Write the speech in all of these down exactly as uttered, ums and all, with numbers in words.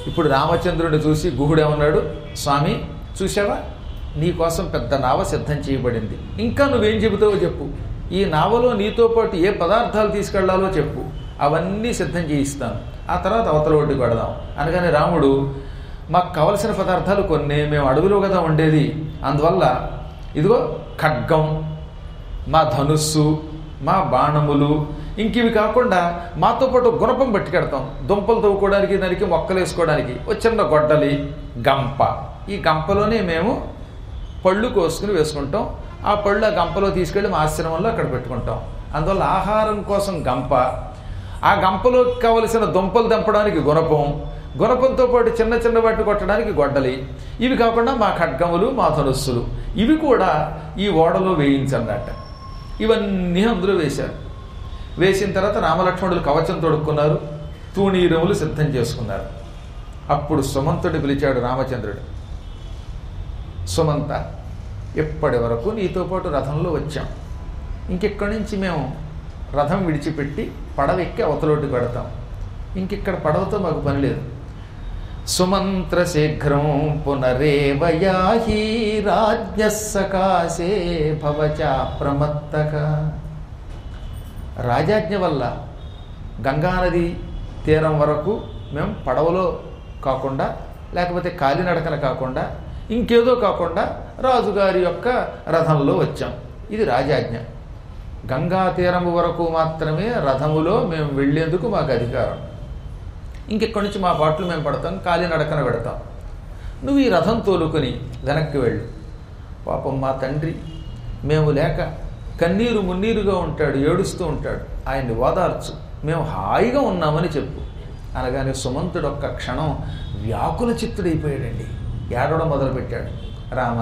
ఇప్పుడు రామచంద్రుడిని చూసి గుహుడేమన్నాడు, స్వామి చూసావా, నీ కోసం పెద్ద నావ సిద్ధం చేయబడింది. ఇంకా నువ్వేం చెబుతావో చెప్పు. ఈ నావలో నీతో పాటు ఏ పదార్థాలు తీసుకెళ్లాలో చెప్పు, అవన్నీ సిద్ధం చేయిస్తాను. ఆ తర్వాత అవతల ఒడ్డుకు పెడదాం అనగానే రాముడు, మాకు కావలసిన పదార్థాలు కొన్ని, మేము అడవిలో కదా ఉండేది, అందువల్ల ఇదిగో ఖడ్గం, మా ధనుస్సు, మా బాణములు, ఇంక ఇవి కాకుండా మాతో పాటు గుణపం పట్టుకెడతాం, దుంపలు తవ్వుకోవడానికి, దానికి మొక్కలు వేసుకోవడానికి ఒక చిన్న గొడ్డలి, గంప. ఈ గంపలోనే మేము పళ్ళు కోసుకుని వేసుకుంటాం. ఆ పళ్ళు ఆ గంపలో తీసుకెళ్ళి మా ఆశ్రమంలో అక్కడ పెట్టుకుంటాం. అందువల్ల ఆహారం కోసం గంప, ఆ గంపలోకి కావలసిన దుంపలు దంపడానికి గుణపం, గుణపంతో పాటు చిన్న చిన్న వాటిని కొట్టడానికి గొడ్డలి, ఇవి కాకుండా మా ఖడ్గములు, మా ధనుస్సులు, ఇవి కూడా ఈ ఓడలో వేయించన్నట్ట. ఇవన్నీ అందులో వేశారు. వేసిన తర్వాత రామలక్ష్మణులు కవచం తొడుక్కున్నారు, తూణీరములు సిద్ధం చేసుకున్నారు. అప్పుడు సుమంతుడు పిలిచాడు రామచంద్రుడు, సుమంత, ఎప్పటి వరకు నీతో పాటు రథంలో వచ్చాం, ఇంకెక్కడి నుంచి మేము రథం విడిచిపెట్టి పడవెక్కి అవతలోటి పెడతాం, ఇంకిక్కడ పడవతో మాకు పని లేదు. సుమంత్ర శీఘ్రం పునరేవయాహి రాజ్ఞ సకాశే భవచా ప్రమత్తక. రాజాజ్ఞ వల్ల గంగానది తీరం వరకు మేము పడవలో కాకుండా, లేకపోతే కాలినడకన కాకుండా, ఇంకేదో కాకుండా రాజుగారి యొక్క రథంలో వచ్చాం. ఇది రాజాజ్ఞ. గంగా తీరము వరకు మాత్రమే రథములో మేము వెళ్ళేందుకు మాకు అధికారం. ఇంకెక్కడి నుంచి మా పాటలు మేము పడతాం, కాలినడకన పెడతాం. నువ్వు ఈ రథం తోలుకొని వెనక్కి వెళ్ళు. పాపం మా తండ్రి మేము లేక కన్నీరు మున్నీరుగా ఉంటాడు, ఏడుస్తూ ఉంటాడు, ఆయన్ని ఓదార్చు, మేము హాయిగా ఉన్నామని చెప్పు అనగానే సుమంతుడు ఒక్క క్షణం వ్యాకుల చిత్తుడైపోయాడండి. ఏడవడం మొదలుపెట్టాడు. రామ,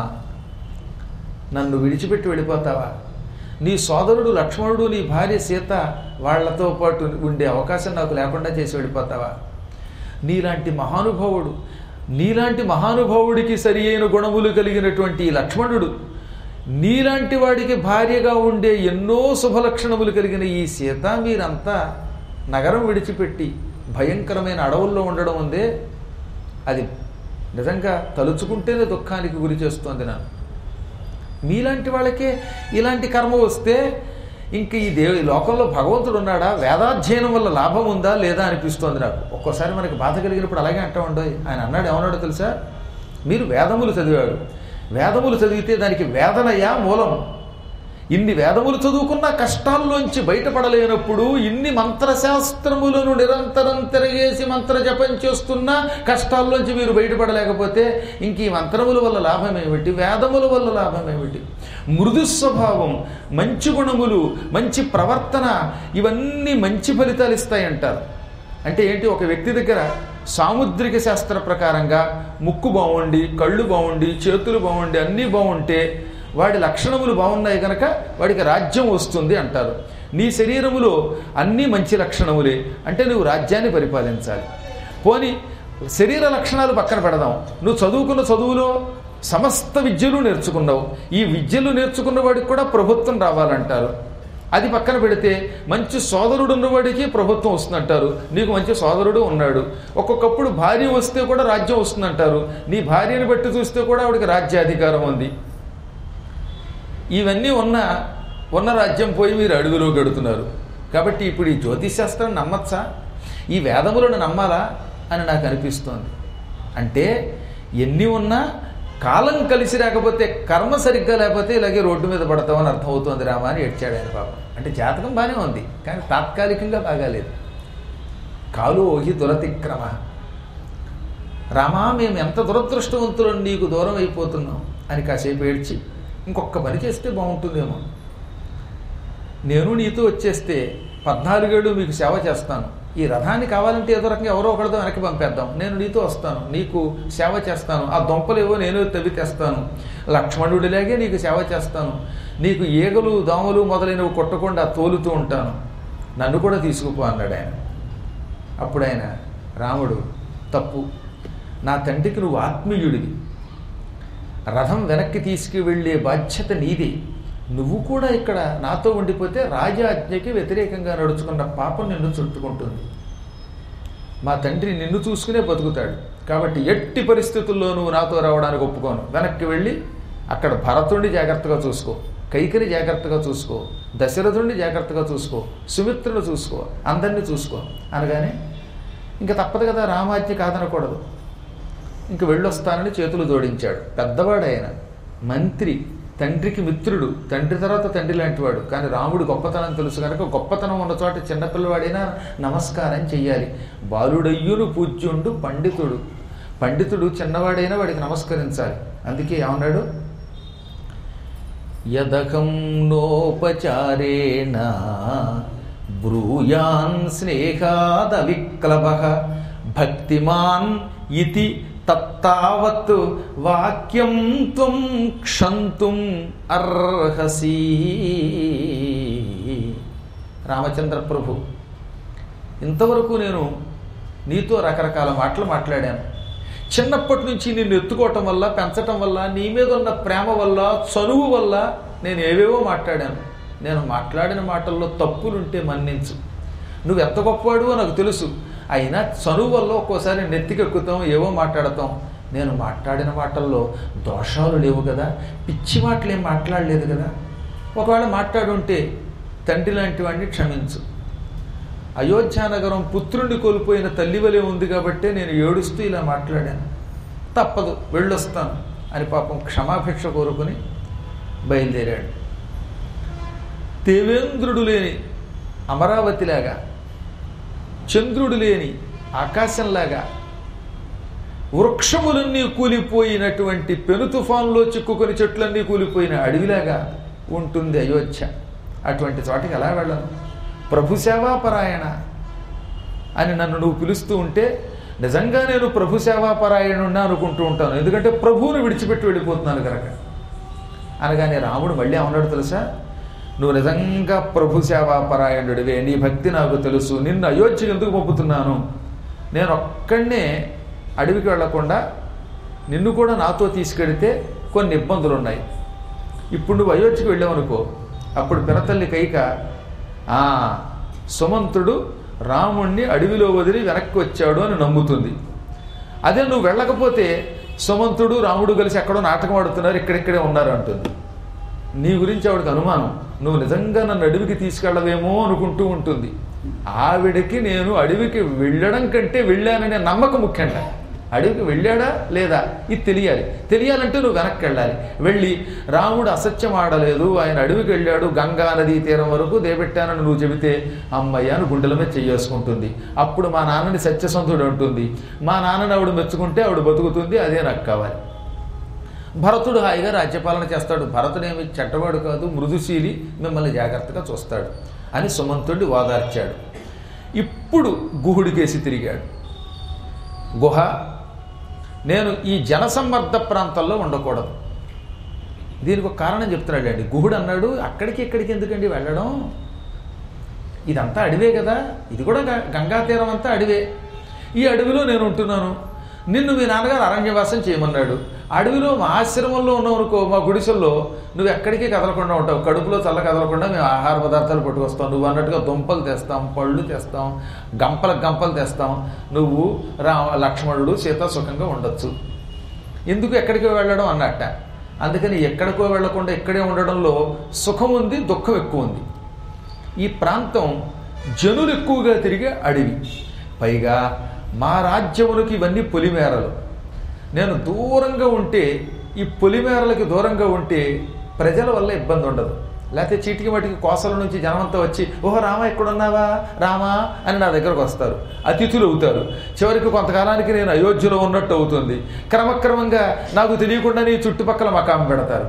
నన్ను విడిచిపెట్టి వెళ్ళిపోతావా? నీ సోదరుడు లక్ష్మణుడు, నీ భార్య సీత, వాళ్లతో పాటు ఉండే అవకాశం నాకు లేకుండా చేసి వెళ్ళిపోతావా? నీలాంటి మహానుభావుడు, నీలాంటి మహానుభావుడికి సరి అయిన గుణములు కలిగినటువంటి లక్ష్మణుడు, నీలాంటి వాడికి భార్యగా ఉండే ఎన్నో శుభలక్షణములు కలిగిన ఈ సీత, మీరంతా నగరం విడిచిపెట్టి భయంకరమైన అడవుల్లో ఉండడం ఉందే, అది నిజంగా తలుచుకుంటేనే దుఃఖానికి గురి చేస్తోంది నన్ను. మీలాంటి వాళ్ళకే ఇలాంటి కర్మ వస్తే ఇంక ఈ దేవు లోకంలో భగవంతుడు ఉన్నాడా? వేదాధ్యయనం వల్ల లాభం ఉందా లేదా అనిపిస్తోంది నాకు. ఒక్కోసారి మనకి బాధ కలిగినప్పుడు అలాగే అంటా ఉండవు. ఆయన అన్నాడు, ఏమన్నాడో తెలుసా? మీరు వేదములు చదివాడు, వేదములు చదివితే దానికి వేదనయా మూలం. ఇన్ని వేదములు చదువుకున్న కష్టాల్లోంచి బయటపడలేనప్పుడు, ఇన్ని మంత్రశాస్త్రములను నిరంతరం తిరగేసి మంత్ర జపం చేస్తున్నా కష్టాల్లోంచి మీరు బయటపడలేకపోతే ఇంక ఈ మంత్రముల వల్ల లాభం ఏమిటి, వేదముల వల్ల లాభం ఏమిటి? మృదు స్వభావం, మంచి గుణములు, మంచి ప్రవర్తన, ఇవన్నీ మంచి ఫలితాలు ఇస్తాయంటారు. అంటే ఏంటి? ఒక వ్యక్తి దగ్గర సాముద్రిక శాస్త్ర ప్రకారంగా ముక్కు బాగుండి, కళ్ళు బాగుండి, చేతులు బాగుండి, అన్నీ బాగుంటే వాడి లక్షణములు బాగున్నాయి కనుక వాడికి రాజ్యం వస్తుంది అంటారు. నీ శరీరములో అన్నీ మంచి లక్షణములే అంటే నువ్వు రాజ్యాన్ని పరిపాలించాలి. పోని శరీర లక్షణాలు పక్కన పెడదాం, నువ్వు చదువుకున్న చదువులో సమస్త విద్యలు నేర్చుకున్నావు, ఈ విద్యలు నేర్చుకున్న వాడికి కూడా ప్రభుత్వం రావాలంటారు. అది పక్కన పెడితే మంచి సోదరుడు ఉన్నవాడికి ప్రభుత్వం వస్తుందంటారు. నీకు మంచి సోదరుడు ఉన్నాడు. ఒక్కొక్కప్పుడు భార్య వస్తే కూడా రాజ్యం వస్తుందంటారు. నీ భార్యను బట్టి చూస్తే కూడా ఆవిడికి రాజ్యాధికారం ఉంది. ఇవన్నీ ఉన్న ఉన్న రాజ్యం పోయి మీరు అడుగులో గడుతున్నారు. కాబట్టి ఇప్పుడు ఈ జ్యోతిశాస్త్రాన్ని నమ్మచ్చా, ఈ వేదములను నమ్మాలా అని నాకు అనిపిస్తోంది. అంటే ఎన్ని ఉన్నా కాలం కలిసి రాకపోతే, కర్మ సరిగ్గా లేకపోతే ఇలాగే రోడ్డు మీద పడతామని అర్థమవుతోంది రామా అని ఏడ్చాడు ఆయన పాపం. అంటే జాతకం బాగానే ఉంది కానీ తాత్కాలికంగా బాగాలేదు. కాలు ఓహి దురతిక్రమ. రామా, మేము ఎంత దురదృష్టవంతులను నీకు దూరం అయిపోతున్నాం అని కాసేపు ఏడ్చి, ఇంకొక పని చేస్తే బాగుంటుందేమో, నేను నీతో వచ్చేస్తే పద్నాలుగేళ్ళు మీకు సేవ చేస్తాను. ఈ రథాన్ని కావాలంటే ఏదో రకంగా ఎవరో ఒకరితో వెనక్కి పంపేద్దాం, నేను నీతో వస్తాను, నీకు సేవ చేస్తాను, ఆ దొంపలేవో నేను తవ్వి తెస్తాను, లక్ష్మణుడిలాగే నీకు సేవ చేస్తాను, నీకు ఈగలు దోమలు మొదలైనవి కొట్టకుండా తోలుతూ ఉంటాను, నన్ను కూడా తీసుకుపో అన్నాడు ఆయన. అప్పుడు ఆయన రాముడు, తప్పు, నా తండ్రికి నువ్వు ఆత్మీయుడివి, రథం వెనక్కి తీసుకువెళ్ళే బాధ్యత నీది, నువ్వు కూడా ఇక్కడ నాతో ఉండిపోతే రాజాజ్ఞకి వ్యతిరేకంగా నడుచుకున్న పాపం నిన్ను చుట్టుకుంటుంది. మా తండ్రి నిన్ను చూసుకునే బతుకుతాడు, కాబట్టి ఎట్టి పరిస్థితుల్లో నువ్వు నాతో రావడానికి ఒప్పుకోను. వెనక్కి వెళ్ళి అక్కడ భరతుడిని జాగ్రత్తగా చూసుకో, కైకని జాగ్రత్తగా చూసుకో, దశరథుడిని జాగ్రత్తగా చూసుకో, సుమిత్రను చూసుకో, అందరినీ చూసుకో అనగానే ఇంకా తప్పదు కదా, రామాజ్ఞ కాదనకూడదు. ఇంక వెళ్ళొస్తానని చేతులు జోడించాడు. పెద్దవాడు ఆయన, మంత్రి, తండ్రికి మిత్రుడు, తండ్రి తర్వాత తండ్రి లాంటివాడు. కానీ రాముడు గొప్పతనం తెలుసు కనుక గొప్పతనం ఉన్న చోట చిన్నపిల్లవాడైనా నమస్కారం చెయ్యాలి. బాలుడయ్యును పూజ్యుండు పండితుడు, పండితుడు చిన్నవాడైనా వాడికి నమస్కరించాలి. అందుకే ఏమన్నాడు, యదకం నోపచారేణ బ్రూయాన్ స్నేహాద విక్లవ భక్తిమాన్ ఇతి తత్తావత్ వాక్యం త్వం క్షంతుం అర్హసి. రామచంద్ర ప్రభు, ఇంతవరకు నేను నీతో రకరకాల మాటలు మాట్లాడాను. చిన్నప్పటి నుంచి నిన్ను ఎత్తుకోవటం వల్ల, పెంచటం వల్ల, నీ మీద ఉన్న ప్రేమ వల్ల, చనువు వల్ల నేను ఏవేవో మాట్లాడాను. నేను మాట్లాడిన మాటల్లో తప్పులుంటే మన్నించు. నువ్వు ఎంత గొప్పవాడువో నాకు తెలుసు. అయినా చనువు వల్ల ఒక్కోసారి నెత్తికెక్కుతాం, ఏవో మాట్లాడతాం. నేను మాట్లాడిన మాటల్లో దోషాలు లేవు కదా, పిచ్చి మాటలు ఏం మాట్లాడలేదు కదా. ఒకవేళ మాట్లాడుంటే తండ్రి లాంటి వాడిని క్షమించు. అయోధ్యానగరం పుత్రుణ్ణి కోల్పోయిన తల్లివలే ఉంది కాబట్టే నేను ఏడుస్తూ ఇలా మాట్లాడాను. తప్పదు, వెళ్ళొస్తాను అని పాపం క్షమాభిక్ష కోరుకుని బయలుదేరాడు. దేవేంద్రుడు లేని అమరావతిలాగా, చంద్రుడు లేని ఆకాశంలాగా, వృక్షములన్నీ కూలిపోయినటువంటి పెను తుఫాన్లో చిక్కుకొని చెట్లన్నీ కూలిపోయిన అడవిలాగా ఉంటుంది అయోధ్య. అటువంటి చోటకి ఎలా వెళ్ళను? ప్రభు సేవాపరాయణ అని నన్ను నువ్వు పిలుస్తూ ఉంటే నిజంగా నేను ప్రభు సేవాపరాయణున్నా అనుకుంటూ ఉంటాను. ఎందుకంటే ప్రభువును విడిచిపెట్టి వెళ్ళిపోతున్నాను కనుక. అనగానే రాముడు మళ్ళీ ఏమన్నాడు తెలుసా, నువ్వు నిజంగా ప్రభు సేవాపరాయణుడివే, నీ భక్తి నాకు తెలుసు. నిన్ను అయోధ్యకు ఎందుకు పంపుతున్నాను? నేను ఒక్కడనే అడవికి వెళ్లకుండా నిన్ను కూడా నాతో తీసుకెడితే కొన్ని ఇబ్బందులు ఉన్నాయి. ఇప్పుడు నువ్వు అయోధ్యకు వెళ్ళావనుకో, అప్పుడు పినతల్లి కైక ఆ సుమంతుడు రాముణ్ణి అడవిలో వదిలి వెనక్కి వచ్చాడు అని నమ్ముతుంది. అదే నువ్వు వెళ్ళకపోతే సుమంతుడు రాముడు కలిసి ఎక్కడో నాటకం ఆడుతున్నారు, ఇక్కడిక్కడే ఉన్నారు అంటుంది. నీ గురించి ఆవిడకి అనుమానం, నువ్వు నిజంగా నన్ను అడవికి తీసుకెళ్ళవేమో అనుకుంటూ ఉంటుంది. ఆవిడకి నేను అడవికి వెళ్ళడం కంటే వెళ్ళాననే నమ్మకం ముఖ్యంట. అడవికి వెళ్ళాడా లేదా ఇది తెలియాలి. తెలియాలంటే నువ్వు వెనక్కి వెళ్ళాలి. వెళ్ళి రాముడు అసత్యం ఆడలేదు, ఆయన అడవికి వెళ్ళాడు, గంగా నదీ తీరం వరకు దేబెట్టానని నువ్వు చెబితే అమ్మయ్య అని గుండెల మీద చెయ్యేసుకుంటుంది. అప్పుడు మా నాన్నని సత్యసంధుడు అంటుంది. మా నాన్నని ఆవిడ మెచ్చుకుంటే ఆవిడ బతుకుతుంది. అదే నాకు కావాలి. భరతుడు హాయిగా రాజ్యపాలన చేస్తాడు. భరతుడేమి చెడ్డవాడు కాదు, మృదుశీలి, మిమ్మల్ని జాగ్రత్తగా చూస్తాడు అని సుమంతుడిని ఓదార్చాడు. ఇప్పుడు గుహుడికేసి తిరిగాడు. గుహ, నేను ఈ జనసమ్మర్ద ప్రాంతాల్లో ఉండకూడదు. దీనికి ఒక కారణం చెప్తున్నాడు అండి. గుహుడు అన్నాడు, అక్కడికి ఇక్కడికి ఎందుకండి వెళ్ళడం, ఇదంతా అడవే కదా, ఇది కూడా గంగా తీరం అంతా అడవే. ఈ అడవిలో నేను ఉంటున్నాను, నిన్ను మీ నాన్నగారు అరణ్యవాసం చేయమన్నాడు. అడవిలో మా ఆశ్రమంలో ఉన్నావనుకో, మా గుడిసెల్లో నువ్వు ఎక్కడికి కదలకుండా ఉంటావు, కడుపులో చల్ల కదలకుండా మేము ఆహార పదార్థాలు పట్టుకొస్తాం. నువ్వు అన్నట్టుగా దుంపలు తెస్తాం, పళ్ళు తెస్తాం, గంపలకు గంపలు తెస్తాం. నువ్వు రా లక్ష్మణుడు సీత సుఖంగా ఉండొచ్చు. ఎందుకు ఎక్కడికి వెళ్ళడం అన్నట్ట. అందుకని ఎక్కడికో వెళ్లకుండా ఇక్కడే ఉండడంలో సుఖం ఉంది, దుఃఖం ఎక్కువ ఉంది. ఈ ప్రాంతం జనులు ఎక్కువగా తిరిగే అడవి. పైగా మా రాజ్యములకు ఇవన్నీ పొలిమేరలు. నేను దూరంగా ఉంటే, ఈ పొలిమేరలకి దూరంగా ఉంటే ప్రజల వల్ల ఇబ్బంది ఉండదు. లేకపోతే చీటికి మటికి కోసల నుంచి జనమంతా వచ్చి ఓహో రామా ఎక్కడున్నావా రామా అని నా దగ్గరకు వస్తారు, అతిథులు అవుతారు. చివరికి కొంతకాలానికి నేను అయోధ్యలో ఉన్నట్టు అవుతుంది. క్రమక్రమంగా నాకు తెలియకుండానే చుట్టుపక్కల మకాం పెడతారు.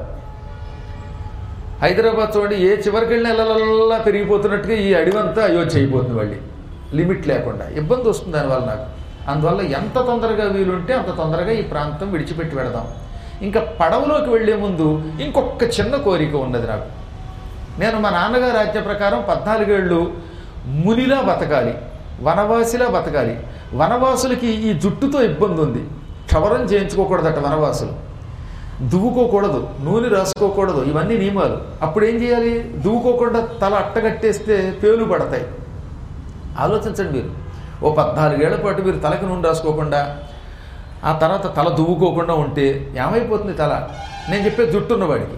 హైదరాబాద్ చూడండి, ఏ చివరికి వెళ్ళిన నెలలల్లా పెరిగిపోతున్నట్టుగా ఈ అడవంతా అయోధ్య అయిపోతుంది. మళ్ళీ లిమిట్ లేకుండా ఇబ్బంది వస్తుంది దానివల్ల నాకు. అందువల్ల ఎంత తొందరగా వీలుంటే అంత తొందరగా ఈ ప్రాంతం విడిచిపెట్టి పెడదాం. ఇంకా పడవలోకి వెళ్లే ముందు ఇంకొక చిన్న కోరిక ఉన్నది నాకు. నేను మా నాన్నగారి రాజ్య ప్రకారం పద్నాలుగేళ్ళు మునిలా బతకాలి, వనవాసిలా బతకాలి. వనవాసులకి ఈ జుట్టుతో ఇబ్బంది ఉంది, క్షవరం చేయించుకోకూడదట వనవాసులు, దువ్వుకోకూడదు, నూనె రాసుకోకూడదు, ఇవన్నీ నియమాలు. అప్పుడు ఏం చేయాలి? దువ్వుకోకుండా తల అట్టగట్టేస్తే పేలు పడతాయి. ఆలోచించండి మీరు, ఓ పద్నాలుగేళ్ల పాటు మీరు తలకి నూనె రాసుకోకుండా ఆ తర్వాత తల దువ్వుకోకుండా ఉంటే ఏమైపోతుంది తల? నేను చెప్పే జుట్టు ఉన్నవాడికి.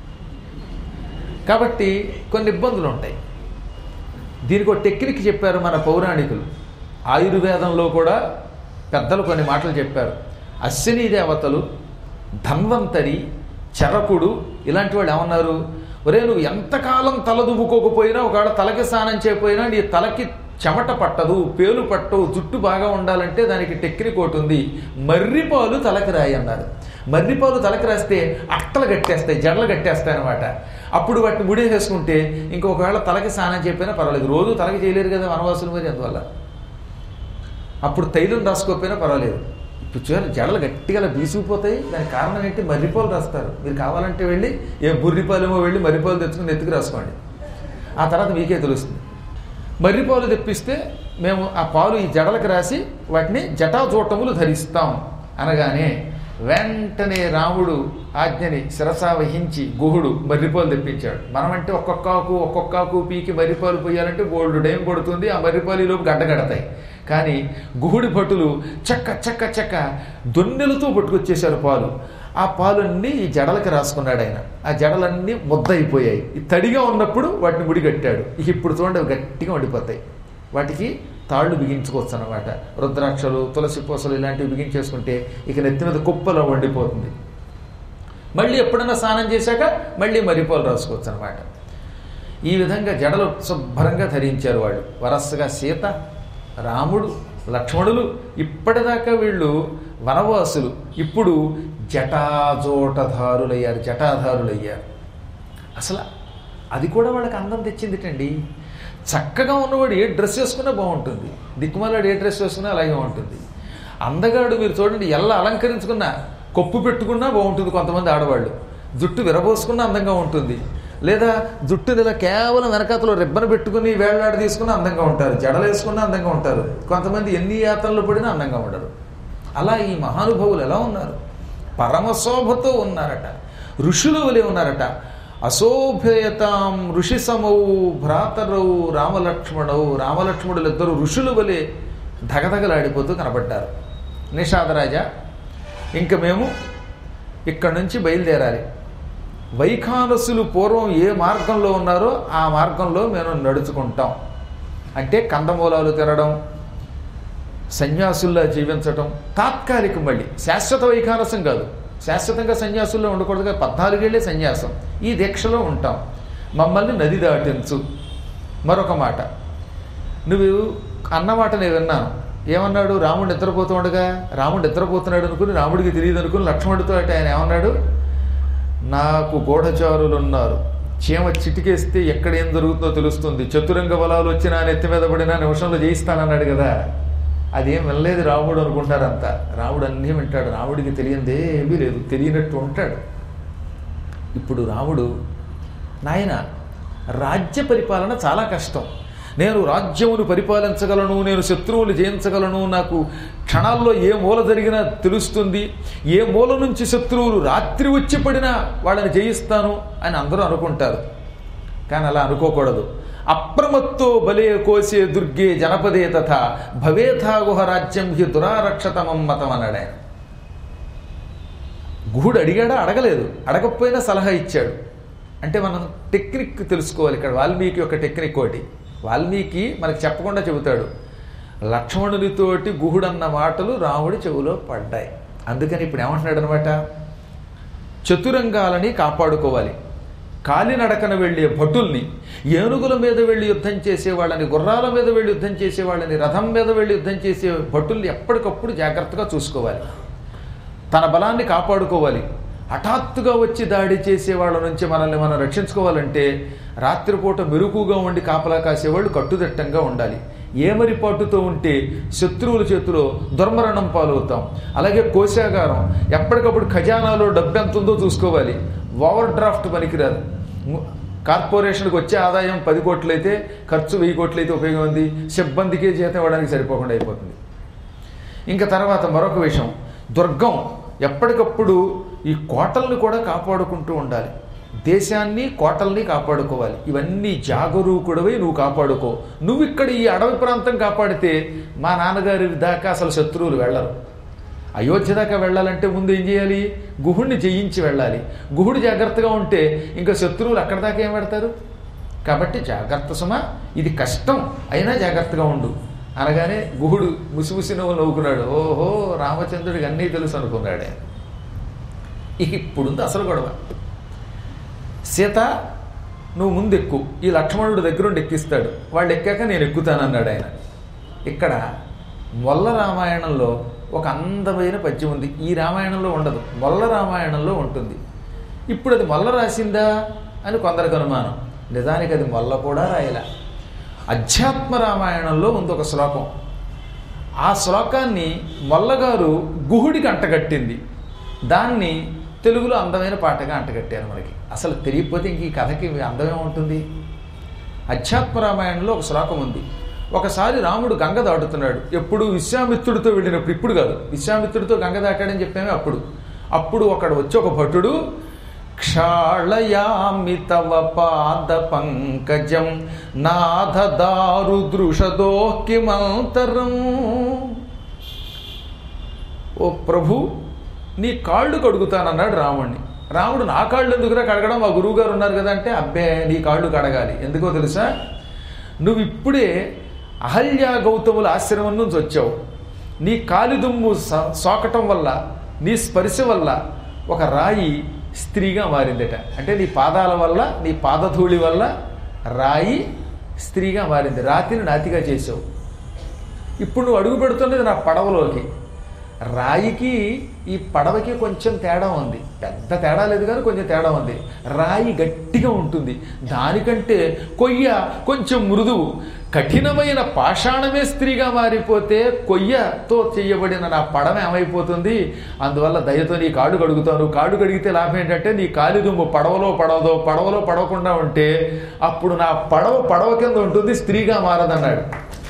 కాబట్టి కొన్ని ఇబ్బందులు ఉంటాయి. దీనికి ఒక టెక్నిక్ చెప్పారు మన పౌరాణికులు. ఆయుర్వేదంలో కూడా పెద్దలు కొన్ని మాటలు చెప్పారు. అశ్విని దేవతలు, ధన్వంతరి, చరకుడు ఇలాంటి వాళ్ళు ఏమన్నారు, ఒరే నువ్వు ఎంతకాలం తల దువ్వుకోకపోయినా, ఒకవేళ తలకి స్నానం చేయకపోయినా నీ తలకి చెమట పట్టదు, పేలు పట్టవు, జుట్టు బాగా ఉండాలంటే దానికి టెక్నిక్ ఒకటి ఉంది. మర్రిపాలు తలకి రాయి అన్నారు. మర్రిపాలు తలకి రాస్తే అట్టలు కట్టేస్తాయి, జడలు కట్టేస్తాయి అనమాట. అప్పుడు వాటిని ముడేసేసుకుంటే ఇంకొకవేళ తలకి స్నానం చెప్పినా పర్వాలేదు. రోజు తలకి చేయలేరు కదా వనవాసులు, మరి అందువల్ల అప్పుడు తైలం రాసుకోకపోయినా పర్వాలేదు. ఇప్పుడు చూడాలి జడలు గట్టిగా బీసుకుపోతాయి. దానికి కారణం ఏంటి? మర్రిపాలు రాస్తారు. మీరు కావాలంటే వెళ్ళి ఏ బుర్రిపాలేమో వెళ్ళి మర్రిపాలు తెచ్చుకుని ఎత్తుకు రాసుకోండి. ఆ తర్వాత మీకే తెలుస్తుంది. మర్రిపాలు తెప్పిస్తే మేము ఆ పాలు ఈ జడలకు రాసి వాటిని జటాజూటములు ధరిస్తాం అనగానే వెంటనే రాముడు ఆజ్ఞని శిరసా వహించి గుహుడు మర్రిపాలు తెప్పించాడు. మనమంటే ఒక్కొక్కాకు ఒక్కొక్కాకు పీకి మర్రిపాలు పోయాలంటే గోల్డ్ డేం పడుతుంది. ఆ మర్రిపాలు ఈలోపు గడ్డగడతాయి. కానీ గుహుడి భటులు చక్క చక్క చక్క దొన్నెలతో పట్టుకొచ్చేశారు పాలు. ఆ పాలన్నీ ఈ జడలకి రాసుకున్నాడు ఆయన. ఆ జడలన్నీ ముద్ద అయిపోయాయి. ఈ తడిగా ఉన్నప్పుడు వాటిని ముడిగట్టాడు. ఇక ఇప్పుడు చూడండి అవి గట్టిగా ఉండిపోతాయి. వాటికి తాళ్ళు బిగించుకోవచ్చు అన్నమాట. రుద్రాక్షలు, తులసి పూసలు ఇలాంటివి బిగించేసుకుంటే ఇక నెత్తి మీద కుప్పలో వండిపోతుంది. మళ్ళీ ఎప్పుడైనా స్నానం చేశాక మళ్ళీ మర్రిపాలు రాసుకోవచ్చు అనమాట. ఈ విధంగా జడలు శుభ్రంగా ధరించారు వాళ్ళు. వరసగా సీత, రాముడు, లక్ష్మణులు, ఇప్పటిదాకా వీళ్ళు వనవాసులు, ఇప్పుడు జటాజోటధారులయ్యారు, జటాధారులయ్యారు. అసలు అది కూడా వాళ్ళకి అందం తెచ్చిందిటండి. చక్కగా ఉన్నవాడు ఏ డ్రెస్ వేసుకున్నా బాగుంటుంది, దిక్కుమాలాడు ఏ డ్రెస్ వేసుకున్నా అలాగే ఉంటుంది. అందగాడు మీరు చూడండి ఎలా అలంకరించుకున్నా, కొప్పు పెట్టుకున్నా బాగుంటుంది. కొంతమంది ఆడవాళ్ళు జుట్టు విరబోసుకున్నా అందంగా ఉంటుంది. లేదా జుట్టుని ఇలా కేవలం వెనకాతలో రిబ్బన్ పెట్టుకుని వేళ్లాడి తీసుకుని అందంగా ఉంటారు. జడలు వేసుకున్నా అందంగా ఉంటారు. కొంతమంది ఎన్ని యాత్రలు పడినా అందంగా ఉండరు. అలా ఈ మహానుభావులు ఎలా ఉన్నారు? పరమశోభతో ఉన్నారట. ఋషులు వలె ఉన్నారట. అశోభయతాం ఋషి సమౌ భ్రాతరౌ రామలక్ష్మణౌ. రామలక్ష్మణులు ఇద్దరు ఋషులు వలె ధగధగలాడిపోతూ కనబడ్డారు. నిషాదరాజా, ఇంక మేము ఇక్కడి నుంచి బయలుదేరాలి. వైఖానసులు పూర్వం ఏ మార్గంలో ఉన్నారో ఆ మార్గంలో మేము నడుచుకుంటాం. అంటే కందమూలాలు తినడం, సన్యాసుల్లా జీవించటం తాత్కాలికం. మళ్ళీ శాశ్వత వైఖానసం కాదు. శాశ్వతంగా సన్యాసుల్లో ఉండకూడదుగా. పద్నాలుగేళ్లే సన్యాసం. ఈ దీక్షలో ఉంటాం. మమ్మల్ని నది దాటించు. మరొక మాట, నువ్వు అన్నమాట నేను విన్నాను. ఏమన్నాడు? రాముడు నిద్రపోతూ ఉండగా రాముడు నిద్రపోతున్నాడు అనుకుని, రాముడికి తెలియదు అనుకుని లక్ష్మణుడితో అంటే ఆయన ఏమన్నాడు? నాకు గూఢచారులు ఉన్నారు. చీమ చిటికేస్తే ఎక్కడ ఏం జరుగుతుందో తెలుస్తుంది. చతురంగ బలాలు వచ్చినా నెత్తి మీద పడినా నిమిషంలో జయిస్తానన్నాడు కదా. అదేం వినలేదు రాముడు అనుకుంటారంతా. రాముడు అన్నీ వింటాడు. రాముడికి తెలియందే ఏమీ లేదు, తెలియనట్టు ఉంటాడు. ఇప్పుడు రాముడు, నాయన రాజ్య పరిపాలన చాలా కష్టం. నేను రాజ్యమును పరిపాలించగలను, నేను శత్రువులు జయించగలను, నాకు క్షణాల్లో ఏ మూల జరిగినా తెలుస్తుంది, ఏ మూల నుంచి శత్రువులు రాత్రి వచ్చి పడినా వాళ్ళని జయిస్తాను అని అందరూ అనుకుంటారు. కానీ అలా అనుకోకూడదు. అప్రమత్తో బలే కోసే దుర్గే జనపదే తథా భవేథా గుహ రాజ్యం హి దురారక్షతమం మతం అన్నాడు ఆయన. గుహుడు అడిగాడా? అడగలేదు. అడగకపోయినా సలహా ఇచ్చాడు. అంటే మనం టెక్నిక్ తెలుసుకోవాలి. ఇక్కడ వాల్మీకి యొక్క టెక్నిక్ ఒకటి. వాల్మీకి మనకు చెప్పకుండా చెబుతాడు. లక్ష్మణునితోటి గుహుడన్న మాటలు రాముడి చెవులో పడ్డాయి. అందుకని ఇప్పుడు ఏమంటున్నాడు అనమాట, చతురంగాలని కాపాడుకోవాలి. కాలినడకన వెళ్ళే భటుల్ని, ఏనుగుల మీద వెళ్ళి యుద్ధం చేసేవాళ్ళని, గుర్రాల మీద వెళ్ళి యుద్ధం చేసేవాళ్ళని, రథం మీద వెళ్ళి యుద్ధం చేసే భటుల్ని ఎప్పటికప్పుడు జాగ్రత్తగా చూసుకోవాలి. తన బలాన్ని కాపాడుకోవాలి. హఠాత్తుగా వచ్చి దాడి చేసే వాళ్ళ నుంచి మనల్ని మనం రక్షించుకోవాలంటే రాత్రిపూట మెరుగుగా ఉండి కాపలా కాసేవాళ్ళు కట్టుదిట్టంగా ఉండాలి. ఏమరిపాటుతో ఉంటే శత్రువుల చేతిలో దుర్మరణం పాలవుతాం. అలాగే కోశాగారం, ఎప్పటికప్పుడు ఖజానాలో డబ్బు ఎంత ఉందో చూసుకోవాలి. ఓవర్ డ్రాఫ్ట్ పనికిరాదు. కార్పొరేషన్కి వచ్చే ఆదాయం పది కోట్లు అయితే ఖర్చు వెయ్యి కోట్లు అయితే ఉపయోగం ఉంది. సిబ్బందికే జీతం ఇవ్వడానికి సరిపోకుండా అయిపోతుంది. ఇంకా తర్వాత మరొక విషయం, దుర్గం. ఎప్పటికప్పుడు ఈ కోటలను కూడా కాపాడుకుంటూ ఉండాలి. దేశాన్ని కోటల్ని కాపాడుకోవాలి. ఇవన్నీ జాగరూకుడవై నువ్వు కాపాడుకో. నువ్వు ఇక్కడ ఈ అడవి ప్రాంతం కాపాడితే మా నాన్నగారి దాకా అసలు శత్రువులు వెళ్ళరు. అయోధ్య దాకా వెళ్ళాలంటే ముందు ఏం చేయాలి? గుహుడిని జయించి వెళ్ళాలి. గుహుడు జాగ్రత్తగా ఉంటే ఇంకా శత్రువులు అక్కడ దాకా ఏం పెడతారు? కాబట్టి జాగ్రత్త సుమ, ఇది కష్టం అయినా జాగ్రత్తగా ఉండు అనగానే గుహుడు ముసిముసి నవ్వు నవ్వుకున్నాడు. ఓహో, రామచంద్రుడికి అన్నీ తెలుసు అనుకున్నాడే. ఇక ఇప్పుడుంది అసలు గొడవ. సీత, నువ్వు ముందు ఎక్కు, ఈ లక్ష్మణుడు దగ్గరుండి ఎక్కిస్తాడు, వాళ్ళు ఎక్కాక నేను ఎక్కుతానన్నాడు ఆయన. ఇక్కడ మొల్ల రామాయణంలో ఒక అందమైన పద్యం ఉంది. ఈ రామాయణంలో ఉండదు, మొల్ల రామాయణంలో ఉంటుంది. ఇప్పుడు అది మొల్ల రాసిందా అని కొందరికి అనుమానం. నిజానికి అది మొల్ల కూడా రాయలా. అధ్యాత్మ రామాయణంలో ఉంది ఒక శ్లోకం. ఆ శ్లోకాన్ని మొల్లగారు గుహుడికి అంటగట్టింది. దాన్ని తెలుగులో అందమైన పాటగా అంటగట్టారు మనకి. అసలు తెలియకపోతే ఇంక ఈ కథకి అందమే ఉంటుంది. అధ్యాత్మ రామాయణంలో ఒక శ్లోకం ఉంది. ఒకసారి రాముడు గంగ దాటుతున్నాడు. ఎప్పుడు విశ్వామిత్రుడితో వెళ్ళినప్పుడు, ఇప్పుడు కాదు, విశ్వామిత్రుడితో గంగ దాటాడని చెప్పామే అప్పుడు. అప్పుడు అక్కడ వచ్చి ఒక భటుడు, క్షాళయామి తవ పాద పంకజం నాథ దారు దృషదోకిమంతరం. ఓ ప్రభు, నీ కాళ్ళు కడుగుతానన్నాడు రాముడిని. రాముడు నా కాళ్ళు ఎందుకురా కడగడం, మా గురువు గారు ఉన్నారు కదా అంటే, అబ్బే నీ కాళ్ళు కడగాలి. ఎందుకో తెలుసా? నువ్వు ఇప్పుడే అహల్యా గౌతముల ఆశ్రమం నుంచి వచ్చావు. నీ కాలిదుమ్ము సోకటం వల్ల, నీ స్పర్శ వల్ల ఒక రాయి స్త్రీగా మారిందట. అంటే నీ పాదాల వల్ల, నీ పాదధూళి వల్ల రాయి స్త్రీగా మారింది. రాతిని నాతిగా చేసావు. ఇప్పుడు నువ్వు అడుగు పెడుతున్నది నా పడవలోకి. రాయికి ఈ పడవకి కొంచెం తేడా ఉంది. పెద్ద తేడా లేదు కానీ కొంచెం తేడా ఉంది. రాయి గట్టిగా ఉంటుంది, దానికంటే కొయ్య కొంచెం మృదువు. కఠినమైన పాషాణమే స్త్రీగా మారిపోతే కొయ్యతో చేయబడిన నా పడవ ఏమైపోతుంది? అందువల్ల దయతో నీ కాడు కడుగుతాను. కాడు కడిగితే లాభం ఏంటంటే నీ కాలిదుమ్ము పడవలో పడవదో, పడవలో పడవకుండా ఉంటే అప్పుడు నా పడవ పడవ కింద ఉంటుంది, స్త్రీగా మారదన్నాడు.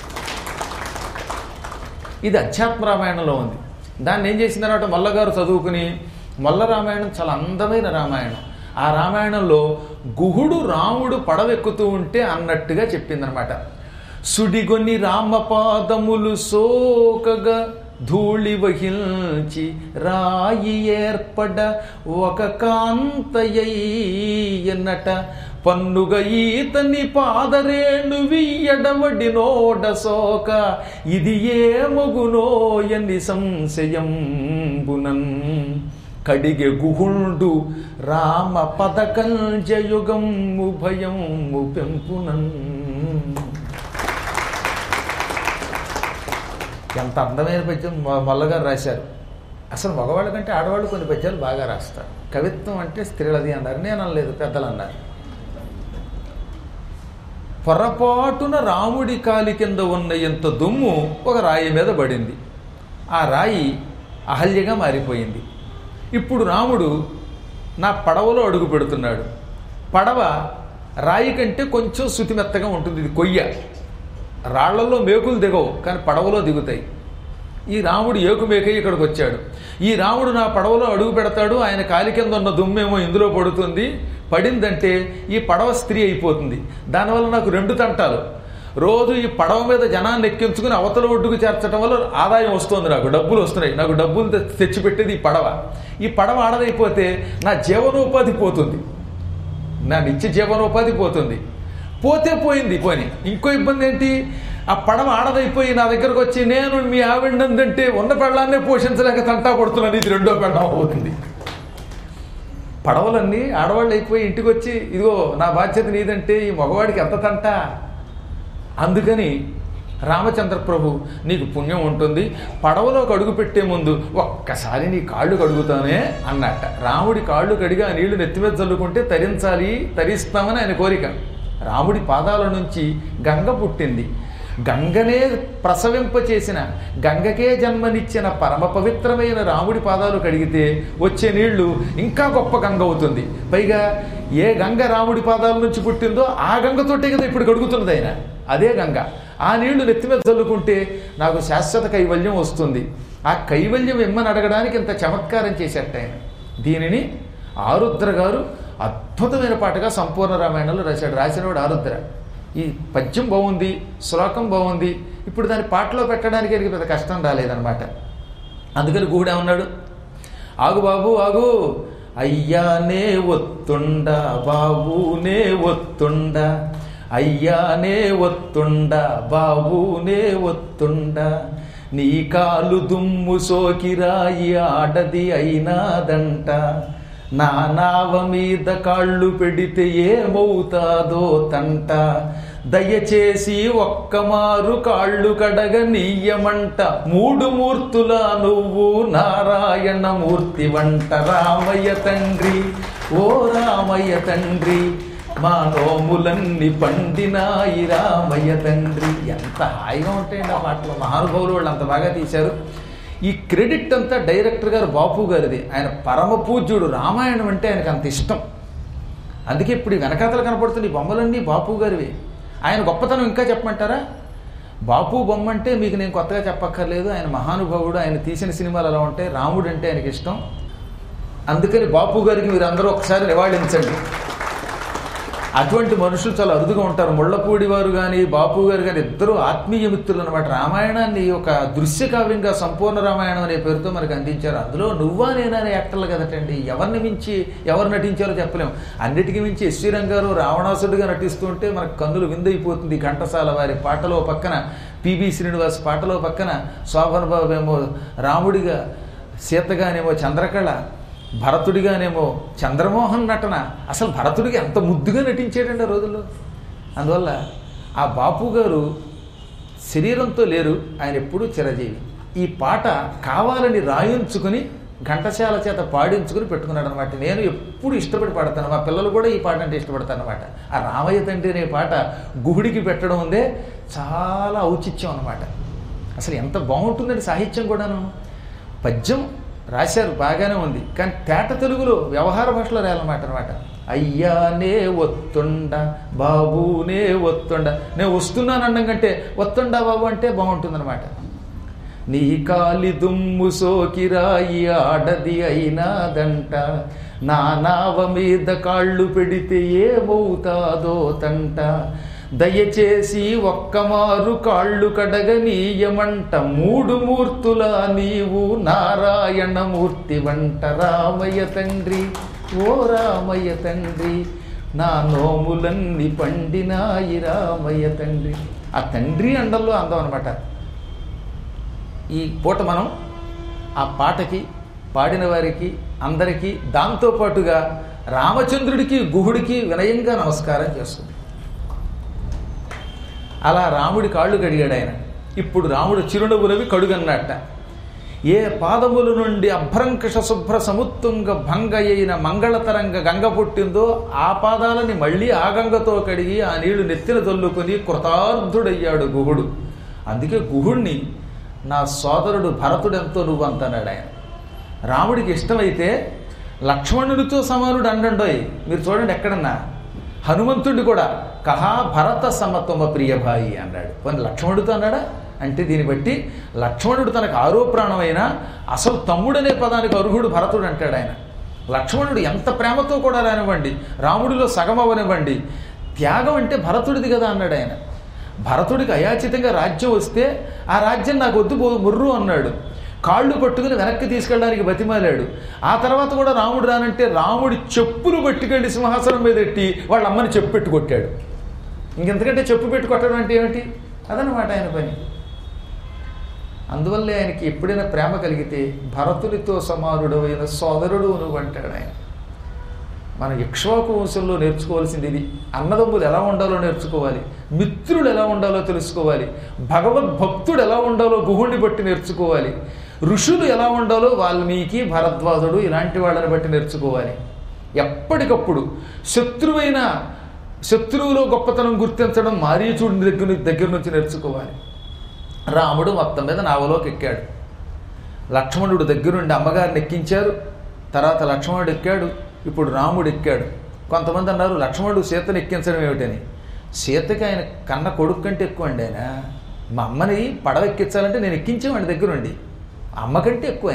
ఇది అధ్యాత్మ రామాయణంలో ఉంది. దాన్ని ఏం చేసిందన్నమాట మొల్లగారు చదువుకుని, మొల్ల రామాయణం చాలా అందమైన రామాయణం. ఆ రామాయణంలో గుహుడు రాముడు పడవెక్కుతూ ఉంటే అన్నట్టుగా చెప్పిందనమాట. సుడిగొని రామపాదములు సోకగా ధూళి వహించి రాయి ఏర్పడ ఒక కాంతయ్యన్నట పన్నుగ ఈతని పాదరేణు వియ్యడవడి నోడ సోక ఇది ఏ మగునోయని సంశయంబునన్ కడిగె గుహుండు రామ పదకంజయుగము భయము పెంపునన్. ఎంత అందమైన పద్యం మొల్లగారు రాశారు. అసలు మగవాళ్ళ కంటే ఆడవాళ్ళు కొన్ని పద్యాలు బాగా రాస్తారు. కవిత్వం అంటే స్త్రీలది అన్నారు, నేను అనలేదు, పెద్దలు అన్నారు. పొరపాటున రాముడి కాలి కింద ఉన్న ఎంత దుమ్ము ఒక రాయి మీద పడింది. ఆ రాయి అహల్యగా మారిపోయింది. ఇప్పుడు రాముడు నా పడవలో అడుగు పెడుతున్నాడు. పడవ రాయి కంటే కొంచెం శుతిమెత్తగా ఉంటుంది. ఇది కొయ్య. రాళ్లలో మేకులు దిగవు, కానీ పడవలో దిగుతాయి. ఈ రాముడు ఏకు మేకై ఇక్కడికి వచ్చాడు. ఈ రాముడు నా పడవలో అడుగు పెడతాడు. ఆయన కాలి కింద ఉన్న దుమ్మేమో ఇందులో పడుతుంది. పడిందంటే ఈ పడవ స్త్రీ అయిపోతుంది. దానివల్ల నాకు రెండు తంటాలు. రోజు ఈ పడవ మీద జనాన్ని ఎక్కించుకుని అవతల ఒడ్డుకు చేర్చడం వల్ల ఆదాయం వస్తుంది, నాకు డబ్బులు వస్తున్నాయి. నాకు డబ్బులు తెచ్చిపెట్టేది ఈ పడవ. ఈ పడవ ఆడదైపోతే నా జీవనోపాధి పోతుంది, నా నిత్య జీవనోపాధి పోతుంది. పోతే పోయింది పోని. ఇంకో ఇబ్బంది ఏంటి? ఆ పడవ ఆడదైపోయి నా దగ్గరకు వచ్చి నేను మీ ఆవిడందంటే ఉన్న పెళ్ళాన్నే పోషించలేక తంటా పడుతున్నాను. ఇది రెండో పెళ్ళం అవుతుంది. పడవలన్నీ ఆడవాళ్ళు అయిపోయి ఇంటికి వచ్చి ఇదిగో నా బాధ్యత నీదంటే ఈ మగవాడికి ఎంత తంట. అందుకని రామచంద్ర ప్రభు నీకు పుణ్యం ఉంటుంది, పడవలోకి అడుగు పెట్టే ముందు ఒక్కసారి నీ కాళ్ళు కడుగుతానే అన్నట్ట. రాముడి కాళ్ళు కడిగి ఆ నీళ్లు నెత్తిమీద చల్లుకుంటే తరించాలి, తరిస్తామని ఆయన కోరిక. రాముడి పాదాల నుంచి గంగ పుట్టింది. గంగనే ప్రసవింపచేసిన, గంగకే జన్మనిచ్చిన పరమ పవిత్రమైన రాముడి పాదాలు కడిగితే వచ్చే నీళ్లు ఇంకా గొప్ప గంగ అవుతుంది. పైగా ఏ గంగ రాముడి పాదాల నుంచి పుట్టిందో ఆ గంగతోటే కదా ఇప్పుడు కడుగుతున్నది ఆయన. అదే గంగ. ఆ నీళ్లు నెత్తి మీద చల్లుకుంటే నాకు శాశ్వత కైవల్యం వస్తుంది. ఆ కైవల్యం ఇమ్మని అడగడానికి ఇంత చమత్కారం చేసేట ఆయన. దీనిని ఆరుద్ర గారు అద్భుతమైన పాటగా సంపూర్ణ రామాయణంలో రాశాడు. రాసినవాడు ఆరుద్ర. ఈ పద్యం బాగుంది, శ్లోకం బాగుంది, ఇప్పుడు దాన్ని పాటలో పెట్టడానికి ఆయనకి పెద్ద కష్టం రాలేదన్నమాట. అందుకని గుహుడు ఏమన్నాడు, ఆగు బాబు ఆగు, అయ్యానే ఒత్తుండ బాబునే ఒత్తుండ, అయ్యానే ఒత్తుండ బాబునే ఒత్తుండ, నీ కాలు దుమ్ము సోకిరాయి ఆడది అయినాదంట, నా నావ మీద కాళ్ళు పెడితే ఏమవుతాదో తంట, దయచేసి ఒక్కమారు కాళ్ళు కడగ నీయమంట, మూడు మూర్తుల నువ్వు నారాయణ మూర్తి వంట, రామయ్య తండ్రి ఓ రామయ్య తండ్రి, మా నోములన్నీ పండినాయి రామయ్య తండ్రి. ఎంత హాయిగా ఉంటాయండి ఆ పాటలు. మహానుభావులు వాళ్ళు అంత బాగా తీశారు. ఈ క్రెడిట్ అంతా డైరెక్టర్ గారు బాపు గారిది. ఆయన పరమ పూజ్యుడు. రామాయణం అంటే ఆయనకు అంత ఇష్టం. అందుకే ఇప్పుడు ఈ వెనకాతలు కనపడుతున్న ఈ బొమ్మలన్నీ బాపు గారివి. ఆయన గొప్పతనం ఇంకా చెప్పమంటారా? బాపు బొమ్మ అంటే మీకు నేను కొత్తగా చెప్పక్కర్లేదు. ఆయన మహానుభావుడు. ఆయన తీసిన సినిమాలు అలా ఉంటాయి. రాముడు అంటే ఆయనకి ఇష్టం. అందుకని బాపు గారికి మీరు అందరూ ఒకసారి నివాళించండి. అటువంటి మనుషులు చాలా అరుదుగా ఉంటారు. ముళ్ళపూడి వారు కానీ బాపు గారు కానీ ఇద్దరు ఆత్మీయ మిత్రులు అనమాట. రామాయణాన్ని ఒక దృశ్య కావ్యంగా సంపూర్ణ రామాయణం అనే పేరుతో మనకు అందించారు. అందులో నువ్వా నేనా అనే యాక్టర్లు కదటండి. ఎవరిని మించి ఎవరు నటించారో చెప్పలేము. అన్నిటికీ మించి ఎస్వి రంగారు రావణాసుడిగా నటిస్తూ ఉంటే మనకు కన్నులు విందైపోతుంది. ఘంటసాల వారి పాటలో పక్కన పిబి శ్రీనివాస్ పాటలో పక్కన శోభన్ బాబు ఏమో రాముడిగా, సీతగానేమో చంద్రకళ, భరతుడిగానేమో చంద్రమోహన్ నటన. అసలు భరతుడికి ఎంత ముద్దుగా నటించాడండి ఆ రోజుల్లో. అందువల్ల ఆ బాపు గారు శరీరంతో లేరు, ఆయన ఎప్పుడూ చిరజీవి. ఈ పాట కావాలని రాయించుకుని ఘంటసాల చేత పాడించుకుని పెట్టుకున్నాడు అనమాట. నేను ఎప్పుడు ఇష్టపడి పాడతాను, మా పిల్లలు కూడా ఈ పాట అంటే ఇష్టపడతాను అనమాట. ఆ రామయ్య తండ్రి అనే పాట గుహుడికి పెట్టడం ఉందే చాలా ఔచిత్యం అనమాట. అసలు ఎంత బాగుంటుందండి సాహిత్యం కూడాను. పద్యం రాశారు బాగానే ఉంది, కానీ తేట తెలుగులో వ్యవహార భాషలో రాయాలన్నమాట అనమాట. అయ్యానే ఒత్తుండ బాబునే ఒత్తుండ, నేను వస్తున్నాను అనడం కంటే ఒత్తుండ బాబు అంటే బాగుంటుందన్నమాట. నీ కాలి దుమ్ము సోకిరాయి ఆడది అయినాదంట, నా నావ మీద కాళ్ళు పెడితే ఏమవుతాదో తంట, దయచేసి ఒక్కమారు కాళ్ళు కడగనీయమంట, మూడు మూర్తుల నీవు నారాయణ మూర్తి వంట, రామయ్య తండ్రి ఓ రామయ్య తండ్రి, నా నోములన్నీ పండినాయి రామయ్య తండ్రి. ఆ తండ్రి అండల్లో అందం అనమాట. ఈ పూట మనం ఆ పాటకి పాడిన వారికి అందరికీ దాంతోపాటుగా రామచంద్రుడికి గుహుడికి వినయంగా నమస్కారం చేసుకుంది. అలా రాముడి కాళ్ళు కడిగాడు ఆయన. ఇప్పుడు రాముడు చిరునవ్వులవి కడుగన్నట్ట. ఏ పాదముల నుండి అభ్రంకష శుభ్ర సముత్తుంగ భంగ అయిన మంగళతరంగ గంగ పుట్టిందో ఆ పాదాలని మళ్ళీ ఆ గంగతో కడిగి ఆ నీళ్లు నెత్తిన తొల్లుకొని కృతార్థుడయ్యాడు గుహుడు. అందుకే గుహుడిని నా సోదరుడు భరతుడెంతో నువ్వు అంతన్నాడు ఆయన. రాముడికి ఇష్టమైతే లక్ష్మణుడితో సమానుడు అండండోయ్. మీరు చూడండి ఎక్కడన్నా హనుమంతుడిని కూడా కహా భరత సమతమ ప్రియభాయి అన్నాడు. కొన్ని లక్ష్మణుడితో అన్నాడా అంటే దీన్ని బట్టి లక్ష్మణుడు తనకు ఆరో ప్రాణమైనా అసలు తమ్ముడనే పదానికి అర్హుడు భరతుడు అంటాడు ఆయన. లక్ష్మణుడు ఎంత ప్రేమతో కూడా రానివ్వండి, రాముడిలో సగం అవనివ్వండి, త్యాగం అంటే భరతుడిది కదా అన్నాడు ఆయన. భరతుడికి అయాచితంగా రాజ్యం వస్తే ఆ రాజ్యం నాకు వద్దు ముర్రు అన్నాడు. కాళ్ళు పట్టుకుని వెనక్కి తీసుకెళ్ళడానికి బతిమాలాడు. ఆ తర్వాత కూడా రాముడు రానంటే రాముడి చెప్పులు పట్టుకెళ్ళి సింహాసనం మీద ఎట్టి వాళ్ళ అమ్మని చెప్పు పెట్టి కొట్టాడు. ఇంకెంతకంటే చెప్పు పెట్టి కొట్టడం అంటే ఏమిటి? అదనమాట ఆయన పని. అందువల్లే ఆయనకి ఎప్పుడైనా ప్రేమ కలిగితే భరతుడితో సమానుడు అయిన సోదరుడు నువ్వు అంటాడు ఆయన. మన ఇక్ష్వాకు వంశంలో నేర్చుకోవాల్సింది ఇది. అన్నదమ్ములు ఎలా ఉండాలో నేర్చుకోవాలి, మిత్రులు ఎలా ఉండాలో తెలుసుకోవాలి, భగవద్భక్తుడు ఎలా ఉండాలో గుహుడిని బట్టి నేర్చుకోవాలి, ఋషులు ఎలా ఉండాలో వాల్మీకి భరద్వాజుడు ఇలాంటి వాళ్ళని బట్టి నేర్చుకోవాలి. ఎప్పటికప్పుడు శత్రువైన శత్రువులో గొప్పతనం గుర్తించడం మారీచుడి దగ్గర దగ్గర నుంచి నేర్చుకోవాలి. రాముడు మొత్తం మీద నావలోకి ఎక్కాడు. లక్ష్మణుడు దగ్గరుండి అమ్మగారిని ఎక్కించారు. తర్వాత లక్ష్మణుడు ఎక్కాడు. ఇప్పుడు రాముడు ఎక్కాడు. కొంతమంది అన్నారు లక్ష్మణుడు సీతను ఎక్కించడం ఏమిటని. సీతకి ఆయన కన్న కొడుకు కంటే ఎక్కువ అండి ఆయన. మా అమ్మని పడవ ఎక్కించాలంటే నేను ఎక్కించేవాడి దగ్గరుండి, అమ్మ కంటే ఎక్కువ ఆయన.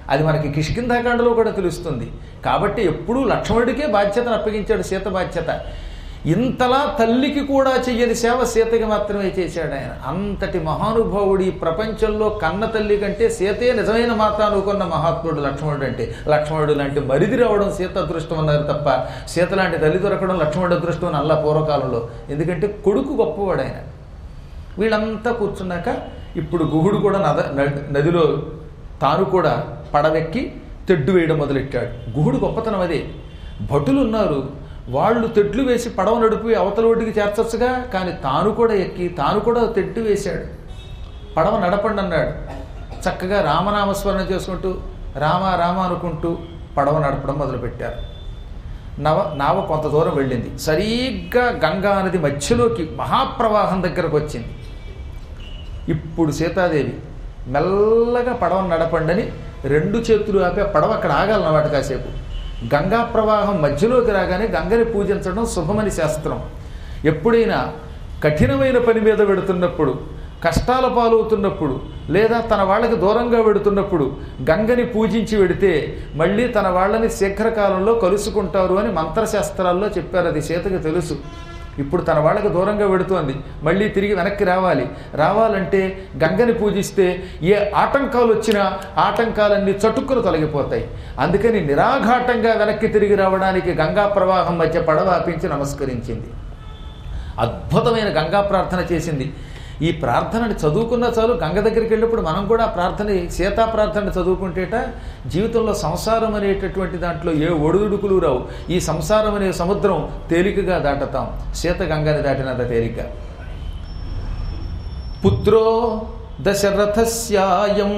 అది మనకి కిష్కింధాకాండలో కూడా తెలుస్తుంది. కాబట్టి ఎప్పుడూ లక్ష్మణుడికే బాధ్యతను అప్పగించాడు, సీత బాధ్యత. ఇంతలా తల్లికి కూడా చెయ్యని సేవ సీతకి మాత్రమే చేశాడు ఆయన. అంతటి మహానుభావుడు ఈ ప్రపంచంలో కన్న తల్లి కంటే సీతే నిజమైన మాత అనుకున్న మహాత్ముడు లక్ష్మణుడు. అంటే లక్ష్మణుడు లాంటి మరిది రావడం సీత అదృష్టం అన్నారు తప్ప సీత లాంటి తల్లి దొరకడం లక్ష్మణుడు అదృష్టం అని అల్లా పూర్వకాలంలో. ఎందుకంటే కొడుకు గొప్పవాడు ఆయన. వీళ్ళంతా కూర్చున్నాక ఇప్పుడు గుహుడు కూడా నద నదిలో తాను కూడా పడవెక్కి తెడ్డు వేయడం మొదలెట్టాడు. గుహుడు గొప్పతనం అదే. భటులు ఉన్నారు, వాళ్ళు తెడ్లు వేసి పడవ నడిపి అవతల ఒడ్డుకి చేర్చచ్చుగా, కానీ తాను కూడా ఎక్కి తాను కూడా తెడ్డు వేశాడు. పడవ నడపండి అన్నాడు. చక్కగా రామనామస్మరణ చేసుకుంటూ రామ రామ అనుకుంటూ పడవ నడపడం మొదలుపెట్టారు. నవ నావ కొంత దూరం వెళ్ళింది. సరిగ్గా గంగా నది మధ్యలోకి మహాప్రవాహం దగ్గరకు వచ్చింది. ఇప్పుడు సీతాదేవి మెల్లగా పడవను నడపండి అని రెండు చేతులు ఆపే పడవ అక్కడ ఆగాలన్నమాట కాసేపు. గంగా ప్రవాహం మధ్యలోకి రాగానే గంగని పూజించడం శుభమని శాస్త్రం. ఎప్పుడైనా కఠినమైన పని మీద వెడుతున్నప్పుడు, కష్టాల పాలవుతున్నప్పుడు, లేదా తన వాళ్ళకి దూరంగా వెడుతున్నప్పుడు గంగని పూజించి వెడితే మళ్ళీ తన వాళ్ళని శీఘ్రకాలంలో కలుసుకుంటారు అని మంత్రశాస్త్రాల్లో చెప్పారు. అది సీతకి తెలుసు. ఇప్పుడు తన వాళ్ళకి దూరంగా వెడుతోంది, మళ్ళీ తిరిగి వెనక్కి రావాలి. రావాలంటే గంగని పూజిస్తే ఏ ఆటంకాలు వచ్చినా ఆటంకాలన్నీ చటుక్కును తొలగిపోతాయి. అందుకని నిరాఘాటంగా వెనక్కి తిరిగి రావడానికి గంగా ప్రవాహం మధ్య పడవ ఆపించి నమస్కరించింది. అద్భుతమైన గంగా ప్రార్థన చేసింది. ఈ ప్రార్థనని చదువుకున్న చాలు, గంగ దగ్గరికి వెళ్ళినప్పుడు మనం కూడా ప్రార్థన సీతా ప్రార్థన చదువుకుంటేట జీవితంలో సంసారం అనేటటువంటి దాంట్లో ఏ ఒడిదుడుకులు రావు. ఈ సంసారం అనే సముద్రం తేలికగా దాటుతాం. సీత గంగని దాటినంత తేలిక. పుత్రో దశరథస్యాయం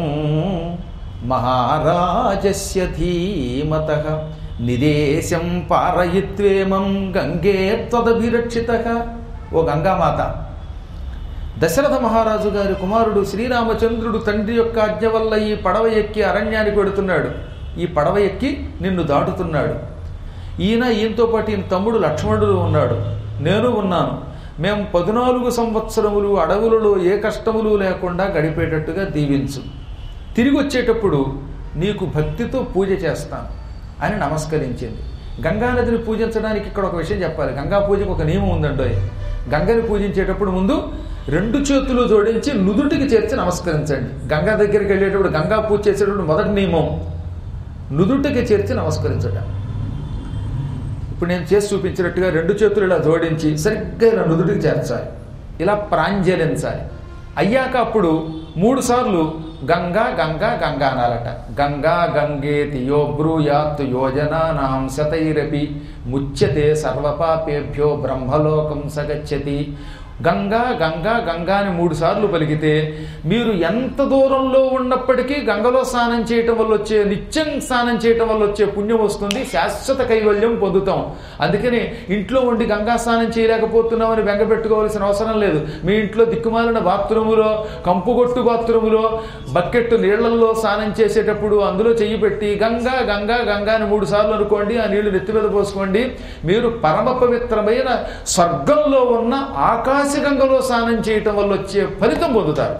మహారాజస్య ధీమతః నిదేశం పారయిత్వేమం గంగే త్వదభిరక్షితః. ఓ గంగామాత, దశరథ మహారాజు గారి కుమారుడు శ్రీరామచంద్రుడు తండ్రి యొక్క ఆజ్ఞ వల్ల ఈ పడవ ఎక్కి అరణ్యానికి వెడుతున్నాడు. ఈ పడవ ఎక్కి నిన్ను దాటుతున్నాడు. ఈయన ఈయనతో పాటు ఈయన తమ్ముడు లక్ష్మణుడు ఉన్నాడు, నేను ఉన్నాను. మేము పద్నాలుగు సంవత్సరములు అడవులలో ఏ కష్టములు లేకుండా గడిపేటట్టుగా దీవించు. తిరిగి వచ్చేటప్పుడు నీకు భక్తితో పూజ చేస్తాను అని నమస్కరించింది. గంగానదిని పూజించడానికి ఇక్కడ ఒక విషయం చెప్పాలి. గంగా పూజకు ఒక నియమం ఉందండి. గంగని పూజించేటప్పుడు ముందు రెండు చేతులు జోడించి నుదుటికి చేర్చి నమస్కరించండి. గంగా దగ్గరికి వెళ్ళేటప్పుడు గంగా పూజ చేసేటప్పుడు మొదటి నియమం నుదుటికి చేర్చి నమస్కరించటం. ఇప్పుడు నేను చేసి చూపించినట్టుగా రెండు చేతులు ఇలా జోడించి సరిగ్గా ఇలా నుదుటికి చేర్చాలి, ఇలా ప్రాంజలించాలి. అయ్యాక అప్పుడు మూడు సార్లు గంగా గంగా గంగా అనాలట. గంగా గంగేతి యో బ్రూయాత్ యోజనానాం శతైరపి ముచ్యతే సర్వపాపేభ్యో బ్రహ్మలోకం సగచ్చతి. గంగా గంగా గంగా అని మూడు సార్లు పలికితే మీరు ఎంత దూరంలో ఉన్నప్పటికీ గంగలో స్నానం చేయటం వల్ల వచ్చే, నిత్యం స్నానం చేయటం వల్ల వచ్చే పుణ్యం వస్తుంది, శాశ్వత కైవల్యం పొందుతాం. అందుకని ఇంట్లో ఉండి గంగా స్నానం చేయలేకపోతున్నామని బెంగ పెట్టుకోవాల్సిన అవసరం లేదు. మీ ఇంట్లో దిక్కుమాలిన బాత్రూములో, కంపుగొట్టు బాత్రూములో బకెట్టు నీళ్లలో స్నానం చేసేటప్పుడు అందులో చెయ్యి పెట్టి గంగా గంగా గంగా అని మూడు సార్లు అనుకోండి. ఆ నీళ్లు నెత్తి మీద పోసుకోండి. మీరు పరమ పవిత్రమైన స్వర్గంలో ఉన్న ఆకాశ గంగలో స్నానం చేయటం వల్ల వచ్చే ఫలితం పొందుతారు.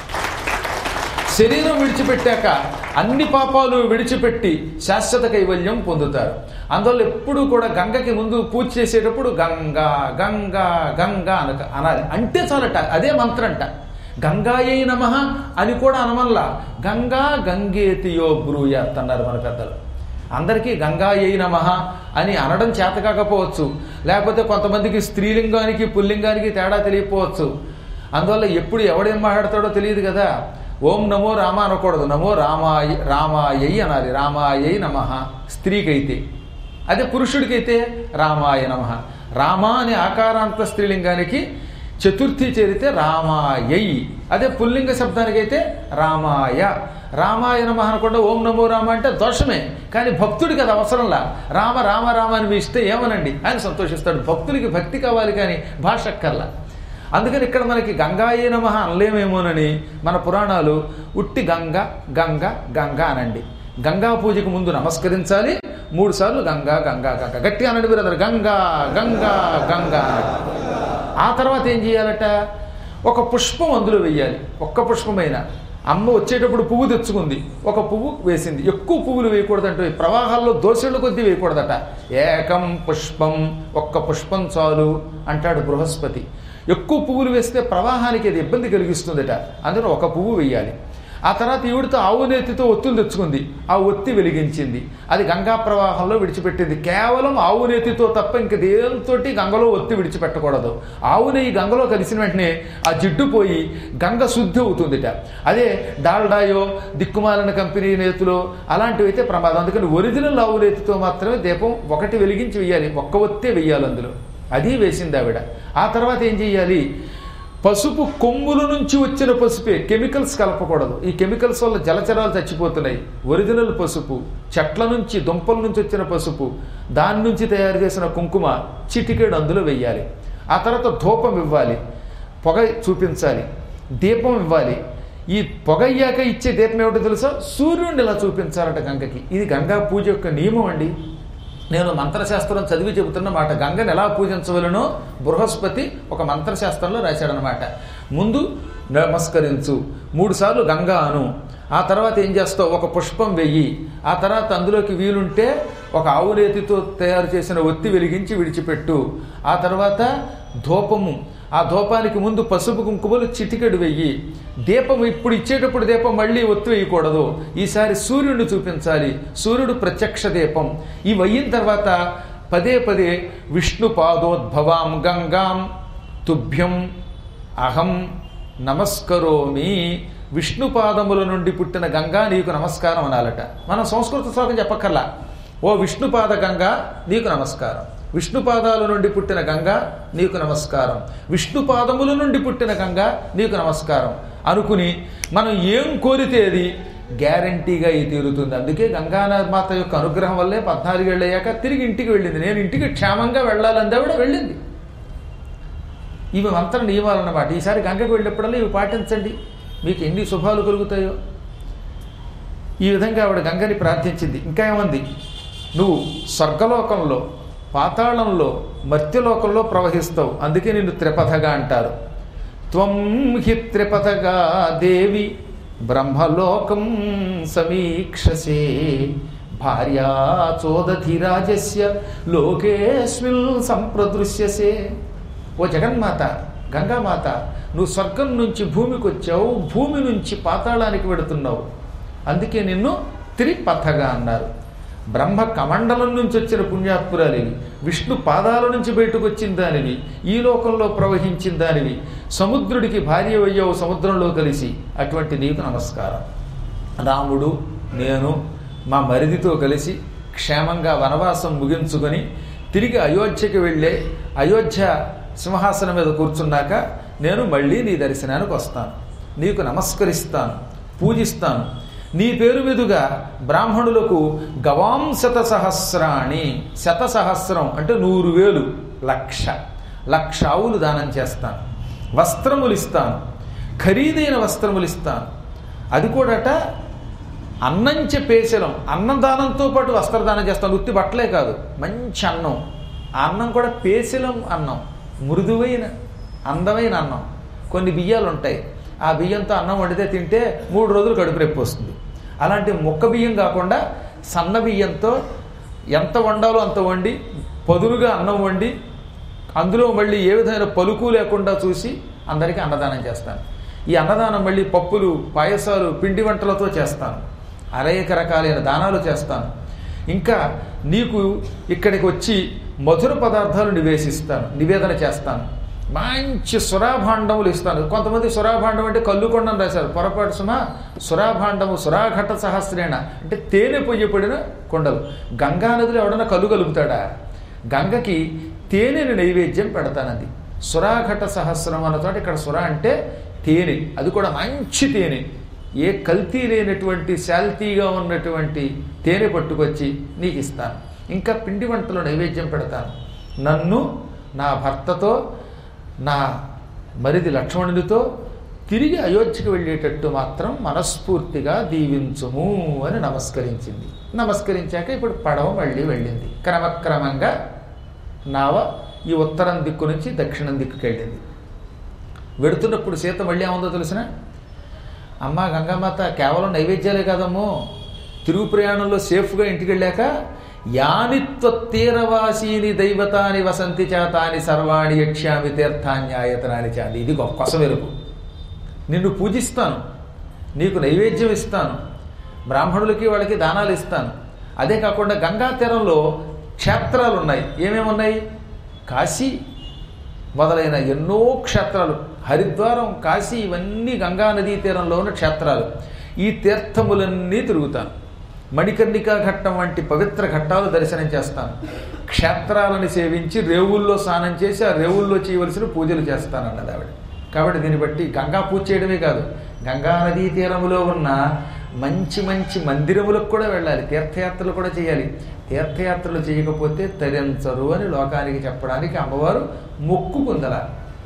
శరీరం విడిచిపెట్టాక అన్ని పాపాలు విడిచిపెట్టి శాశ్వత కైవల్యం పొందుతారు. అందువల్ల ఎప్పుడూ కూడా గంగకి ముందు పూజ చేసేటప్పుడు గంగా గంగా గంగా అనక అనాలి. అంటే చాలట, అదే మంత్రంట. గంగాయై నమః అని కూడా అనమల్లా, గంగా గంగేతియో బ్రూయాత్ అన్నారు మన పెద్దలు. అందరికీ గంగాయై నమః అని అనడం చేత కాకపోవచ్చు, లేకపోతే కొంతమందికి స్త్రీలింగానికి పుల్లింగానికి తేడా తెలియకపోవచ్చు. అందువల్ల ఎప్పుడు ఎవడేం మాట్లాడతాడో తెలియదు కదా. ఓం నమో రామ అనకూడదు, నమో రామాయ రామాయై అనాలి. రామాయై నమః స్త్రీకైతే, అదే పురుషుడికైతే రామాయ నమః. రామ అనే ఆకారాంత స్త్రీలింగానికి చతుర్థి చేరితే రామాయై, అదే పుల్లింగ శబ్దానికైతే రామాయ. రామాయ నమః అనకుండా ఓం నమో రామ అంటే దోషమే, కానీ భక్తుడికి అది అవసరంలా. రామ రామ రామ అని మీ ఇస్తే ఏమనండి, ఆయన సంతోషిస్తాడు. భక్తుడికి భక్తి కావాలి కానీ భాష అక్కర్లా. అందుకని ఇక్కడ మనకి గంగాయే నమః అనలేమేమోనని మన పురాణాలు ఉట్టి గంగ గంగ గంగ అనండి. గంగా పూజకు ముందు నమస్కరించాలి, మూడు సార్లు గంగా గంగా గంగా గట్టిగా అనండి మీరు అందరు గంగా గంగా గంగా అనండి. ఆ తర్వాత ఏం చేయాలట, ఒక పుష్పం అందులో వెయ్యాలి. ఒక్క పుష్పమైనా అమ్మ వచ్చేటప్పుడు పువ్వు తెచ్చుకుంది, ఒక పువ్వు వేసింది. ఎక్కువ పువ్వులు వేయకూడదంటే ప్రవాహాల్లో దోషుల కొద్దీ వేయకూడదట. ఏకం పుష్పం, ఒక్క పుష్పం చాలు అంటాడు బృహస్పతి. ఎక్కువ పువ్వులు వేస్తే ప్రవాహానికి అది ఇబ్బంది కలిగిస్తుందట, అందులో ఒక పువ్వు వేయాలి. ఆ తర్వాత ఈవిడితో ఆవు నేతితో ఒత్తులు తెచ్చుకుంది, ఆ ఒత్తి వెలిగించింది, అది గంగా ప్రవాహంలో విడిచిపెట్టింది. కేవలం ఆవు నేతితో తప్ప ఇంక దేనితోటి గంగలో ఒత్తి విడిచిపెట్టకూడదు. ఆవు నెయ్యి గంగలో కలిసిన వెంటనే ఆ జిడ్డు పోయి గంగ శుద్ధి అవుతుందిట. అదే డాల్డాయో దిక్కుమాలిన కంపెనీ నేతిలో అలాంటివి అయితే ప్రమాదం. అందుకని ఒరిజినల్ ఆవు నేతితో మాత్రమే దీపం ఒకటి వెలిగించి వెయ్యాలి, ఒక్క ఒత్తే వెయ్యాలి అందులో. అది వేసింది ఆవిడ. ఆ తర్వాత ఏం చెయ్యాలి, పసుపు కొమ్ముల నుంచి వచ్చిన పసుపే, కెమికల్స్ కలపకూడదు. ఈ కెమికల్స్ వల్ల జలచరాలు చచ్చిపోతున్నాయి. ఒరిజినల్ పసుపు, చెట్ల నుంచి దుంపల నుంచి వచ్చిన పసుపు, దాని నుంచి తయారు చేసిన కుంకుమ చిటికెడు అందులో వెయ్యాలి. ఆ తర్వాత ధూపం ఇవ్వాలి, పొగ చూపించాలి, దీపం ఇవ్వాలి. ఈ పొగ అయ్యాక ఇచ్చే దీపం ఏమిటో తెలుసా, సూర్యుడిని ఇలా చూపించాలట గంగకి. ఇది గంగా పూజ యొక్క నియమం అండి. నేను మంత్రశాస్త్రం చదివి చెబుతున్న మాట. గంగను ఎలా పూజించవలనో బృహస్పతి ఒక మంత్రశాస్త్రంలో రాశాడనమాట. ముందు నమస్కరించు, మూడు సార్లు గంగా అను, ఆ తర్వాత ఏం చేస్తావు, ఒక పుష్పం వెయ్యి, ఆ తర్వాత అందులోకి వీలుంటే ఒక ఆవు నేతితో తయారు చేసిన ఒత్తి వెలిగించి విడిచిపెట్టు, ఆ తర్వాత ధూపము, ఆ ధూపానికి ముందు పసుపు కుంకుమలు చిటికెడు వెయ్యి, దీపం ఇప్పుడు ఇచ్చేటప్పుడు దీపం మళ్ళీ ఒత్తి వేయకూడదు, ఈసారి సూర్యుడిని చూపించాలి, సూర్యుడు ప్రత్యక్ష దీపం. ఇవి అయిన తర్వాత పదే పదే విష్ణు పాదోద్భవాం గంగాం తుభ్యం అహం నమస్కరోమి, విష్ణు పాదముల నుండి పుట్టిన గంగా నీకు నమస్కారం అనాలట. మనం సంస్కృత శ్లోకం చెప్పక్కర్లా, ఓ విష్ణుపాద గంగా నీకు నమస్కారం, విష్ణుపాదాల నుండి పుట్టిన గంగా నీకు నమస్కారం, విష్ణుపాదముల నుండి పుట్టిన గంగా నీకు నమస్కారం అనుకుని మనం ఏం కోరితే అది గ్యారంటీగా ఈ తీరుతుంది. అందుకే గంగామాత యొక్క అనుగ్రహం వల్లే పద్నాలుగేళ్ళు అయ్యాక తిరిగి ఇంటికి వెళ్ళింది. నేను ఇంటికి క్షేమంగా వెళ్ళాలని కూడా వెళ్ళింది. ఇవి మంత్ర నియమాలు అన్నమాట. ఈసారి గంగకు వెళ్ళినప్పుడల్లా ఇవి పాటించండి, మీకు ఎన్ని శుభాలు కలుగుతాయో. ఈ విధంగా ఆవిడ గంగని ప్రార్థించింది. ఇంకా ఏమంది, నువ్వు స్వర్గలోకంలో, పాతాళంలో, మర్త్యలోకంలో ప్రవహిస్తావు, అందుకే నిన్ను త్రిపథగా అంటారు. త్వం హి త్రిపథగా దేవి బ్రహ్మలోకం సమీక్షసే భార్యా చోదధిరాజస్య లోకేస్మిన్ సంప్రదృశ్యసే. ఓ జగన్మాత, గంగామాత, నువ్వు స్వర్గం నుంచి భూమికి వచ్చావు, భూమి నుంచి పాతాళానికి వెడుతున్నావు, అందుకే నిన్ను త్రిపథగా అన్నారు. బ్రహ్మ కమండలం నుంచి వచ్చిన పుణ్యాత్పురాలివి, విష్ణు పాదాల నుంచి బయటకు వచ్చిన దానివి, ఈ లోకంలో ప్రవహించిన దానివి, సముద్రుడికి భార్య అయ్యావు సముద్రంలో కలిసి, అటువంటి నీకు నమస్కారం. రాముడు, నేను మా మరిదితో కలిసి క్షేమంగా వనవాసం ముగించుకొని తిరిగి అయోధ్యకి వెళ్ళే, అయోధ్య సింహాసనం మీద కూర్చున్నాక నేను మళ్ళీ నీ దర్శనానికి వస్తాను, నీకు నమస్కరిస్తాను, పూజిస్తాను. నీ పేరు మీదుగా బ్రాహ్మణులకు గవాం శత సహస్రాణి, శత సహస్రం అంటే నూరు వేలు, లక్ష లక్ష ఆవులు దానం చేస్తాను, వస్త్రములు ఇస్తాను, ఖరీదైన వస్త్రములు ఇస్తాను. అది కూడాట అన్నంచె పేసలం, అన్నదానంతో పాటు వస్త్రదానం చేస్తాను. ఉత్తి బట్టలే కాదు, మంచి అన్నం. ఆ అన్నం కూడా పేసలం అన్నం, మృదువైన అందమైన అన్నం. కొన్ని బియ్యాలు ఉంటాయి, ఆ బియ్యంతో అన్నం వండితే తింటే మూడు రోజులు కడుపు నొప్పి వస్తుంది. అలాంటి మొక్క బియ్యం కాకుండా సన్న బియ్యంతో ఎంత వండాలో అంత వండి పదులుగా అన్నం వండి అందులో మళ్ళీ ఏ విధమైన పలుకు లేకుండా చూసి అందరికీ అన్నదానం చేస్తాను. ఈ అన్నదానం మళ్ళీ పప్పులు, పాయసాలు, పిండి వంటలతో చేస్తాను. అనేక రకాలైన దానాలు చేస్తాను. ఇంకా నీకు ఇక్కడికి వచ్చి మధుర పదార్థాలు నివేశిస్తాను, నివేదన చేస్తాను. మంచి సురాభాండములు ఇస్తాను. కొంతమంది సురాభాండం అంటే కల్లుకొండని రాశారు, పొరపాటు సుమా. సురాభాండము సురాఘట సహస్రేణ అంటే తేనె పొయ్యపడిన కొండలు. గంగానదిలో ఎవడన్నా కల్లు కలుపుతాడా? గంగకి తేనెని నైవేద్యం పెడతానది. సురాఘట సహస్రం అన్న చోట ఇక్కడ సుర అంటే తేనె, అది కూడా మంచి తేనె, ఏ కల్తీ లేనటువంటి శాల్తీగా ఉన్నటువంటి తేనె పట్టుకొచ్చి నీకు ఇస్తాను. ఇంకా పిండి వంటలు నైవేద్యం పెడతాను. నన్ను నా భర్తతో నా మరిది లక్ష్మణుడితో తిరిగి అయోధ్యకు వెళ్ళేటట్టు మాత్రం మనస్ఫూర్తిగా దీవించుము అని నమస్కరించింది. నమస్కరించాక ఇప్పుడు పడవ మళ్ళీ వెళ్ళింది. క్రమక్రమంగా నావ ఈ ఉత్తరం దిక్కు నుంచి దక్షిణం దిక్కుకి వెళ్ళింది. వెడుతున్నప్పుడు సీత మళ్ళీ ఏముందో తెలిసిన, అమ్మ గంగామాత కేవలం నైవేద్యాలే కాదమ్మో, తిరుగు ప్రయాణంలో సేఫ్గా ఇంటికి వెళ్ళాక యానిత్వ తీరవాసీని దైవతాని వసంతి చేతాని సర్వాణి యక్ష్యామి తీర్థాన్యాయతనాని చాంది. ఇది గొప్ప వెరుపు. నిన్ను పూజిస్తాను, నీకు నైవేద్యం ఇస్తాను, బ్రాహ్మణులకి వాళ్ళకి దానాలు ఇస్తాను. అదే కాకుండా గంగా తీరంలో క్షేత్రాలు ఉన్నాయి. ఏమేమి ఉన్నాయి? కాశీ మొదలైన ఎన్నో క్షేత్రాలు, హరిద్వారం, కాశీ, ఇవన్నీ గంగా నదీ తీరంలో ఉన్న క్షేత్రాలు. ఈ తీర్థములన్నీ తిరుగుతాను. మణికర్ణికా ఘట్టం వంటి పవిత్ర ఘట్టాలు దర్శనం చేస్తాను. క్షేత్రాలను సేవించి రేవుల్లో స్నానం చేసి ఆ రేవుల్లో చేయవలసిన పూజలు చేస్తానన్నది ఆవిడ. కాబట్టి దీన్ని బట్టి గంగా పూజ చేయడమే కాదు, గంగా నదీ తీరములో ఉన్న మంచి మంచి మందిరములకు కూడా వెళ్ళాలి, తీర్థయాత్రలు కూడా చేయాలి. తీర్థయాత్రలు చేయకపోతే తరించరు అని లోకానికి చెప్పడానికి అమ్మవారు మొక్కు పొందల.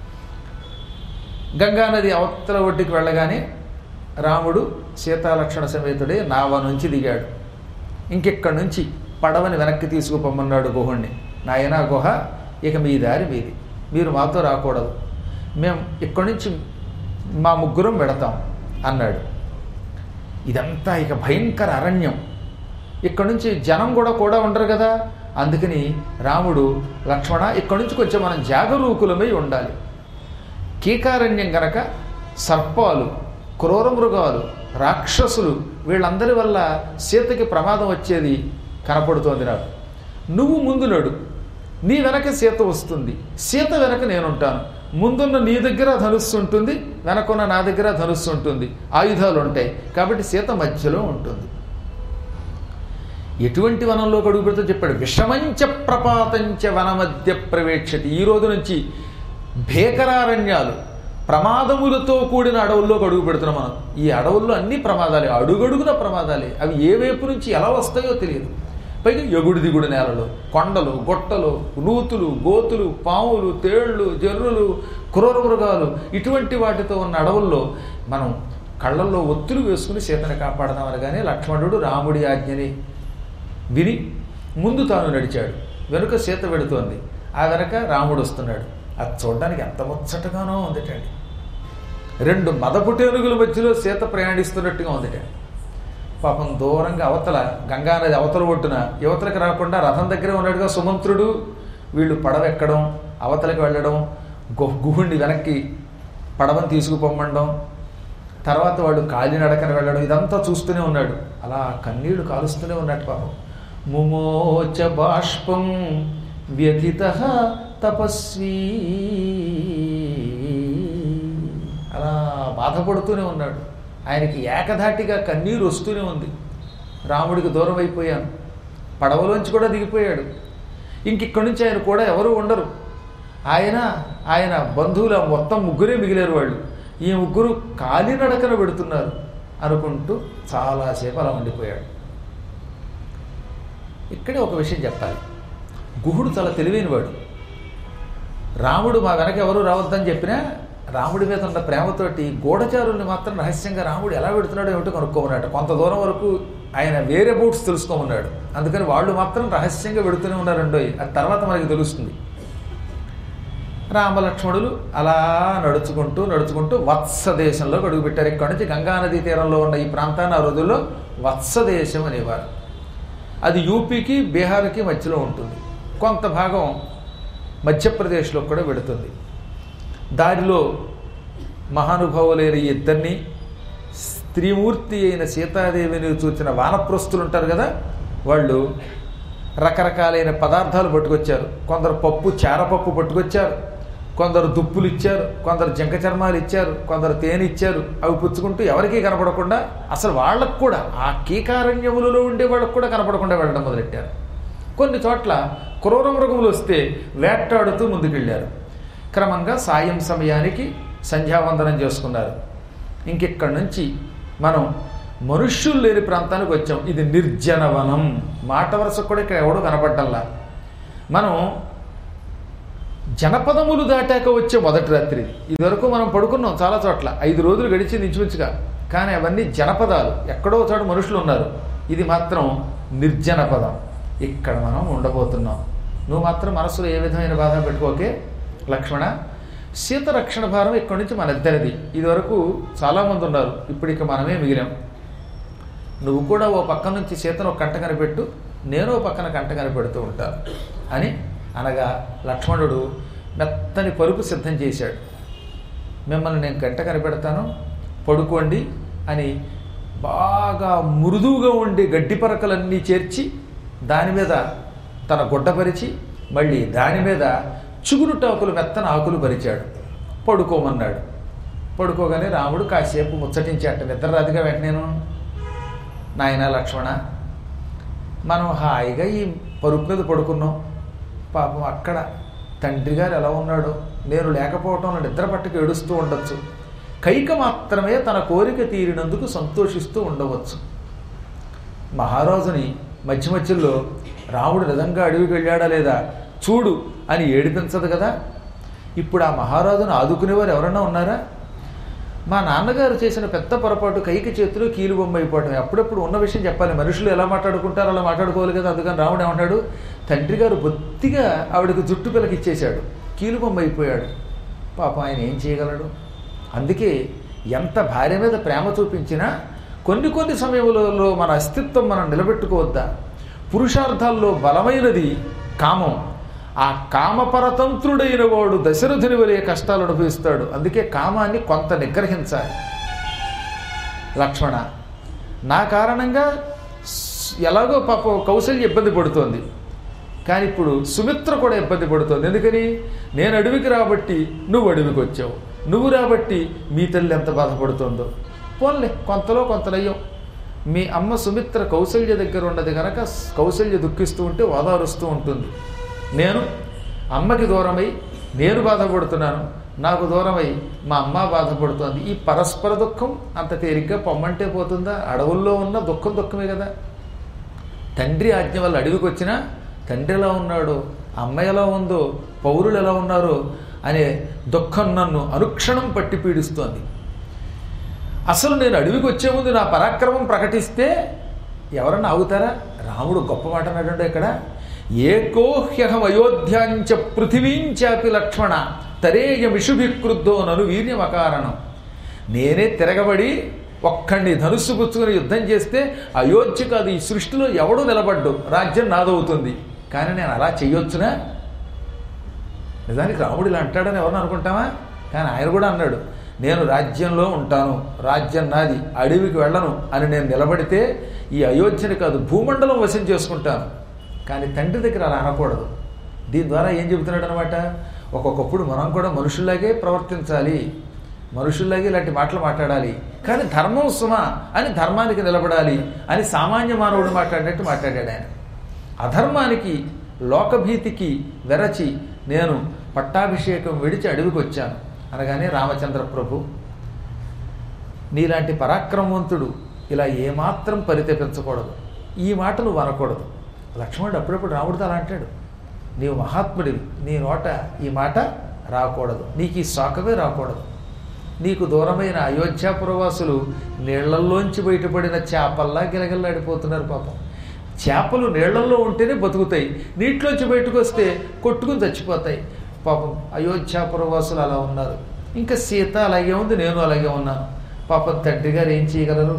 గంగానది అవతల ఒడ్డుకి వెళ్ళగానే రాముడు సీతాలక్ష్మణ సమేతుడే నావ నుంచి దిగాడు. ఇంకెక్కడి నుంచి పడవని వెనక్కి తీసుకుపోమన్నాడు గుహుణ్ణి. నాయనా గుహ, ఇక మీ దారి మీది, మీరు మాతో రాకూడదు, మేము ఇక్కడి నుంచి మా ముగ్గురం వెడతాం అన్నాడు. ఇదంతా ఇక భయంకర అరణ్యం, ఇక్కడి నుంచి జనం కూడా కూడా ఉండరు కదా. అందుకని రాముడు, లక్ష్మణ ఇక్కడి నుంచి కొంచెం మనం జాగరూకులమై ఉండాలి. కీకారణ్యం గనక సర్పాలు, క్రూర మృగాలు, రాక్షసులు, వీళ్ళందరి వల్ల సీతకి ప్రమాదం వచ్చేది కనపడుతోంది నాకు. నువ్వు ముందు నడు, నీ వెనక సీత వస్తుంది, సీత వెనక నేనుంటాను. ముందున్న నీ దగ్గర ధనుస్సు ఉంటుంది, వెనకున్న నా దగ్గర ధనుస్సు ఉంటుంది, ఆయుధాలు ఉంటాయి. కాబట్టి సీత మధ్యలో ఉంటుంది. ఎటువంటి వనంలో అడుగు పెడుతూ చెప్పాడు. విషమంచ ప్రపాతంచ వనమధ్య ప్రవేక్షతి. ఈ రోజు నుంచి భీకరారణ్యాలు, ప్రమాదములతో కూడిన అడవుల్లో అడుగు పెడుతున్నాం మనం. ఈ అడవుల్లో అన్ని ప్రమాదాలే, అడుగడుగున ప్రమాదాలే. అవి ఏ వైపు నుంచి ఎలా వస్తాయో తెలియదు. పైగా ఎగుడు దిగుడు నేలలు, కొండలు, గొట్టలు, నూతులు, గోతులు, పాములు, తేళ్లు, జర్రులు, క్రూర మృగాలు, ఇటువంటి వాటితో ఉన్న అడవుల్లో మనం కళ్ళల్లో ఒత్తులు వేసుకుని సీతను కాపాడదామని. కానీ లక్ష్మణుడు రాముడి ఆజ్ఞని విని ముందు తాను నడిచాడు, వెనుక సీత వెడుతోంది, ఆ వెనక రాముడు వస్తున్నాడు. అది చూడడానికి ఎంత ముచ్చటగానో ఉందిటండి. రెండు మదపుటేనుగుల మధ్యలో సీత ప్రయాణిస్తున్నట్టుగా ఉందిటండి. పాపం దూరంగా అవతల గంగానది అవతల ఒడ్డున యువతలకు రాకుండా రథం దగ్గరే ఉన్నాడుగా సుమంత్రుడు. వీళ్ళు పడవెక్కడం, అవతలకి వెళ్ళడం, గుహుణ్ణి వెనక్కి పడవని తీసుకుపోమ్మడం, తర్వాత వాళ్ళు కాలినడకన వెళ్ళడం, ఇదంతా చూస్తూనే ఉన్నాడు. అలా కన్నీళ్లు కాలుస్తూనే ఉన్నట్టు పాపం. ముమోచ బాష్పం వ్యథిత తపస్వీ, అలా బాధపడుతూనే ఉన్నాడు. ఆయనకి ఏకధాటిగా కన్నీరు వస్తూనే ఉంది. రాముడికి దూరం అయిపోయాను, పడవలోంచి కూడా దిగిపోయాడు. ఇంకిక్కడి నుంచి ఆయన కూడా ఎవరు ఉండరు. ఆయన ఆయన బంధువుల మొత్తం ముగ్గురే మిగిలేరు. వాళ్ళు ఈ ముగ్గురు కాలినడకన పెడుతున్నారు అనుకుంటూ చాలాసేపు అలా ఉండిపోయాడు. ఇక్కడే ఒక విషయం చెప్పాలి. గుహుడు చాలా తెలివైనవాడు. రాముడు మా వెనక ఎవరు రావద్దని చెప్పినా రాముడి మీద ఉన్న ప్రేమతోటి గూఢచారుల్ని మాత్రం రహస్యంగా రాముడు ఎలా పెడుతున్నాడో ఏమిటో కనుక్కోమన్నాడు. కొంత దూరం వరకు ఆయన వేరే బోట్స్ తెలుసుకోమన్నాడు. అందుకని వాళ్ళు మాత్రం రహస్యంగా పెడుతూనే ఉన్నారండో. అది తర్వాత మనకి తెలుస్తుంది. రామలక్ష్మణులు అలా నడుచుకుంటూ నడుచుకుంటూ వత్స దేశంలోకి అడుగుపెట్టారు. ఇక్కడి నుంచి గంగానదీ తీరంలో ఉన్న ఈ ప్రాంతాన్ని ఆ రోజుల్లో వత్స దేశం అనేవారు. అది యూపీకి బీహార్కి మధ్యలో ఉంటుంది. కొంత భాగం మధ్యప్రదేశ్లో కూడా వెడుతుంది. దారిలో మహానుభావులైన ఈ ఇద్దరిని, స్త్రీమూర్తి అయిన సీతాదేవిని చూసిన వానప్రస్థులు ఉంటారు కదా, వాళ్ళు రకరకాలైన పదార్థాలు పట్టుకొచ్చారు. కొందరు పప్పు, చారపప్పు పట్టుకొచ్చారు, కొందరు దుప్పులు ఇచ్చారు, కొందరు జంక చర్మాలు ఇచ్చారు, కొందరు తేనె ఇచ్చారు. అవి పుచ్చుకుంటూ ఎవరికీ కనపడకుండా, అసలు వాళ్ళకు కూడా ఆ కీకారణ్యములలో ఉండే వాళ్ళకు కూడా కనపడకుండా వెళ్ళడం మొదలెట్టారు. కొన్ని చోట్ల క్రూర మృగములు వస్తే వేటాడుతూ ముందుకెళ్ళారు. క్రమంగా సాయం సమయానికి సంధ్యావందనం చేసుకున్నారు. ఇంకెక్కడి నుంచి మనం మనుష్యులు లేని ప్రాంతానికి వచ్చాం. ఇది నిర్జనవనం. మాట వరుస కూడా ఇక్కడ ఎవడో కనపడ్డంలా. మనం జనపదములు దాటాక వచ్చే మొదటి రాత్రి. ఇదివరకు మనం పడుకున్నాం చాలా చోట్ల, ఐదు రోజులు గడిచింది ఇంచుమించుగా. కానీ అవన్నీ జనపదాలు, ఎక్కడో చోట మనుషులు ఉన్నారు. ఇది మాత్రం నిర్జనపదం. ఇక్కడ మనం ఉండబోతున్నాం. నువ్వు మాత్రం మనసులో ఏ విధమైన బాధ పెట్టుకోకే లక్ష్మణ. సీత రక్షణ భారం ఇక్కడి నుంచి మన ఇద్దరిది. ఇదివరకు చాలామంది ఉన్నారు, ఇప్పుడు ఇక మనమే మిగిలాం. నువ్వు కూడా ఓ పక్క నుంచి సీతను ఒక కంట కనిపెట్టు, నేను ఓ పక్కన కంట కనిపెడుతూ ఉంటాను అని అనగా లక్ష్మణుడు మెత్తని పరుపు సిద్ధం చేశాడు. మిమ్మల్ని నేను కంట కనిపెడతాను, పడుకోండి అని బాగా మృదువుగా ఉండే గడ్డి పరకలన్నీ చేర్చి దాని మీద తన గుడ్డపరిచి మళ్ళీ దాని మీద చిగురుటాకులు మెత్తన ఆకులు పరిచాడు. పడుకోమన్నాడు. పడుకోగానే రాముడు కాసేపు ముచ్చటించాట. నిద్ర రాదుగా వెంటనేను, నాయన లక్ష్మణ, మనం హాయిగా ఈ పరుపు మీద పడుకున్నాం, పాపం అక్కడ తండ్రి గారు ఎలా ఉన్నాడో, నేను లేకపోవటంలో నిద్ర పట్టుకు ఏడుస్తూ ఉండొచ్చు, కైక మాత్రమే తన కోరిక తీరినందుకు సంతోషిస్తూ ఉండవచ్చు. మహారాజుని మధ్య మధ్యలో రాముడు నిజంగా అడవికి వెళ్ళాడా లేదా చూడు అని ఏడిపించదు కదా. ఇప్పుడు ఆ మహారాజును ఆదుకునేవారు ఎవరన్నా ఉన్నారా? మా నాన్నగారు చేసిన పెద్ద పొరపాటు కైకి చేతిలో కీలు బొమ్మ అయిపోవటం. అప్పుడప్పుడు ఉన్న విషయం చెప్పాలి, మనుషులు ఎలా మాట్లాడుకుంటారో అలా మాట్లాడుకోవాలి కదా. అందుకని రాముడు ఏమన్నాడు, తండ్రి గారు బొత్తిగా ఆవిడకు జుట్టు పిల్లకి ఇచ్చేశాడు, కీలు బొమ్మ అయిపోయాడు, పాపం ఆయన ఏం చేయగలడు. అందుకే ఎంత భార్య మీద ప్రేమ చూపించినా కొన్ని కొన్ని సమయంలో మన అస్తిత్వం మనం నిలబెట్టుకోవద్దా. పురుషార్థాల్లో బలమైనది కామం. ఆ కామపరతంత్రుడైన వాడు దశరథుని వలె కష్టాలు అనుభవిస్తాడు. అందుకే కామాన్ని కొంత నిగ్రహించాలి. లక్ష్మణ, నా కారణంగా ఎలాగో పాప కౌశల్య ఇబ్బంది పడుతోంది, కానీ ఇప్పుడు సుమిత్ర కూడా ఇబ్బంది పడుతోంది. ఎందుకని? నేను అడవికి రాబట్టి నువ్వు అడవికి వచ్చావు, నువ్వు రాబట్టి మీ తల్లి ఎంత బాధపడుతుందో. పోన్లే, కొంతలో కొంతలయ్యం. మీ అమ్మ సుమిత్ర కౌశల్య దగ్గర ఉన్నది కనుక కౌశల్య దుఃఖిస్తూ ఉంటే ఓదారుస్తూ ఉంటుంది. నేను అమ్మకి దూరమై నేను బాధపడుతున్నాను, నాకు దూరమై మా అమ్మ బాధపడుతోంది. ఈ పరస్పర దుఃఖం అంత తేలిగ్గా పొమ్మంటే పోతుందా? అడవుల్లో ఉన్న దుఃఖం దుఃఖమే కదా. తండ్రి ఆజ్ఞ వల్ల అడవికి వచ్చినా తండ్రి ఎలా ఉన్నాడో, అమ్మ ఎలా ఉందో, పౌరులు ఎలా ఉన్నారో అనే దుఃఖం నన్ను అనుక్షణం పట్టి పీడిస్తోంది. అసలు నేను అడవికి వచ్చే ముందు నా పరాక్రమం ప్రకటిస్తే ఎవరన్నా ఆగుతారా? రాముడు గొప్ప మాట అన్నాడు ఇక్కడ, ఏకోహ్యహం అయోధ్యాంచ పృథివీంచాపి లక్ష్మణ తరేయమిషుభిక్రుద్ధో నను వీర్యం అకారణం. నేనే తిరగబడి ఒక్కడిని ధనుస్సు పుచ్చుకుని యుద్ధం చేస్తే అయోధ్య కాదు, ఈ సృష్టిలో ఎవడూ నిలబడ్డు, రాజ్యం నాదవుతుంది. కానీ నేను అలా చెయ్యొచ్చునా? నిజానికి రాముడు ఇలా అంటాడని ఎవరిని అనుకుంటామా? కానీ ఆయన కూడా అన్నాడు, నేను రాజ్యంలో ఉంటాను, రాజ్యం నాది, అడవికి వెళ్ళను అని నేను నిలబడితే ఈ అయోధ్యని కాదు భూమండలం వశం చేసుకుంటాను. కానీ తండ్రి దగ్గర అలా అనకూడదు. దీని ద్వారా ఏం చెబుతున్నాడు అనమాట, ఒక్కొక్కప్పుడు మనం కూడా మనుషుల్లాగే ప్రవర్తించాలి, మనుషుల్లాగే ఇలాంటి మాటలు మాట్లాడాలి, కానీ ధర్మం సుమ అని ధర్మానికి నిలబడాలి అని సామాన్య మానవుడు మాట్లాడినట్టు మాట్లాడాడు ఆయన. అధర్మానికి లోకభీతికి వెరచి నేను పట్టాభిషేకం విడిచి అడవికి వచ్చాను అనగానే రామచంద్ర ప్రభు, నీలాంటి పరాక్రమవంతుడు ఇలా ఏమాత్రం పరితపించకూడదు, ఈ మాటలు వనకూడదు. లక్ష్మణుడు అప్పుడప్పుడు రాముడితో అలా అంటాడు, నీవు మహాత్ముడివి, నీ నోట ఈ మాట రాకూడదు, నీకు ఈ శాఖమే రాకూడదు. నీకు దూరమైన అయోధ్యాపురవాసులు నీళ్లల్లోంచి బయటపడిన చేపల్లా గిలగిల్లాడిపోతున్నారు. పాపం చేపలు నీళ్లల్లో ఉంటేనే బతుకుతాయి, నీటిలోంచి బయటకు వస్తే కొట్టుకుని చచ్చిపోతాయి. పాపం అయోధ్యాపురవాసులు అలా ఉన్నారు. ఇంకా సీత అలాగే ఉంది, నేను అలాగే ఉన్నాను. పాపం తండ్రి గారు ఏం చేయగలరు?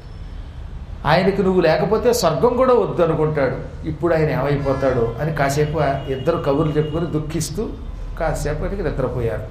ఆయనకి నువ్వు లేకపోతే స్వర్గం కూడా వద్దు అనుకుంటాడు. ఇప్పుడు ఆయన ఏమైపోతాడు అని కాసేపు ఇద్దరు కబుర్లు చెప్పుకొని దుఃఖిస్తూ కాసేపటికి నిద్రపోయారు.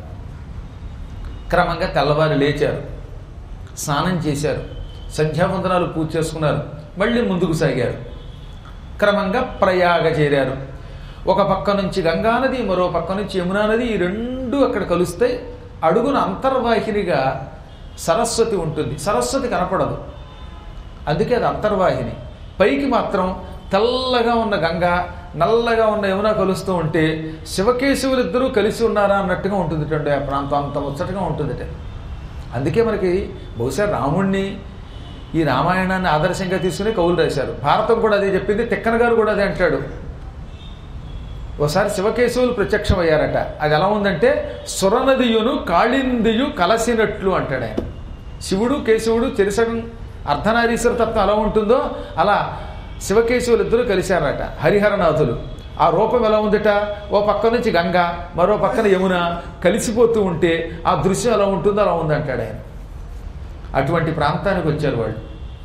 క్రమంగా తెల్లవారు లేచారు, స్నానం చేశారు, సంధ్యావందనాలు పూజ చేసుకున్నారు, మళ్ళీ ముందుకు సాగారు. క్రమంగా ప్రయాగ చేరారు. ఒక పక్క నుంచి గంగానది, మరో పక్క నుంచి యమునా నది, ఈ రెండు అక్కడ కలుస్తాయి. అడుగున అంతర్వాహినిగా సరస్వతి ఉంటుంది. సరస్వతి కనపడదు, అందుకే అది అంతర్వాహిని. పైకి మాత్రం తెల్లగా ఉన్న గంగ, నల్లగా ఉన్న యమున కలుస్తూ ఉంటే శివకేశవులిద్దరూ కలిసి ఉన్నారా అన్నట్టుగా ఉంటుంది. ఆ ప్రాంతం అంత ముచ్చటగా ఉంటుంది. అందుకే మనకి బహుశా రాముణ్ణి ఈ రామాయణాన్ని ఆదర్శంగా తీసుకుని కవులు రాశారు. భారతం కూడా అదే చెప్పింది, తిక్కన గారు కూడా అదే అంటాడు. ఒకసారి శివకేశవులు ప్రత్యక్షమయ్యారట. అది ఎలా ఉందంటే సురనదియును కాళిందియు కలసినట్లు అంటాడు ఆయన. శివుడు కేశవుడు చెరిసగం అర్ధనారీశ్వర తత్వం ఎలా ఉంటుందో అలా శివకేశవులు ఇద్దరు కలిశారట, హరిహరనాథులు. ఆ రూపం ఎలా ఉందట, ఓ పక్క నుంచి గంగ, మరో పక్కన యమున కలిసిపోతూ ఉంటే ఆ దృశ్యం ఎలా ఉంటుందో అలా ఉందంటాడు ఆయన. అటువంటి ప్రాంతానికి వచ్చారు వాళ్ళు.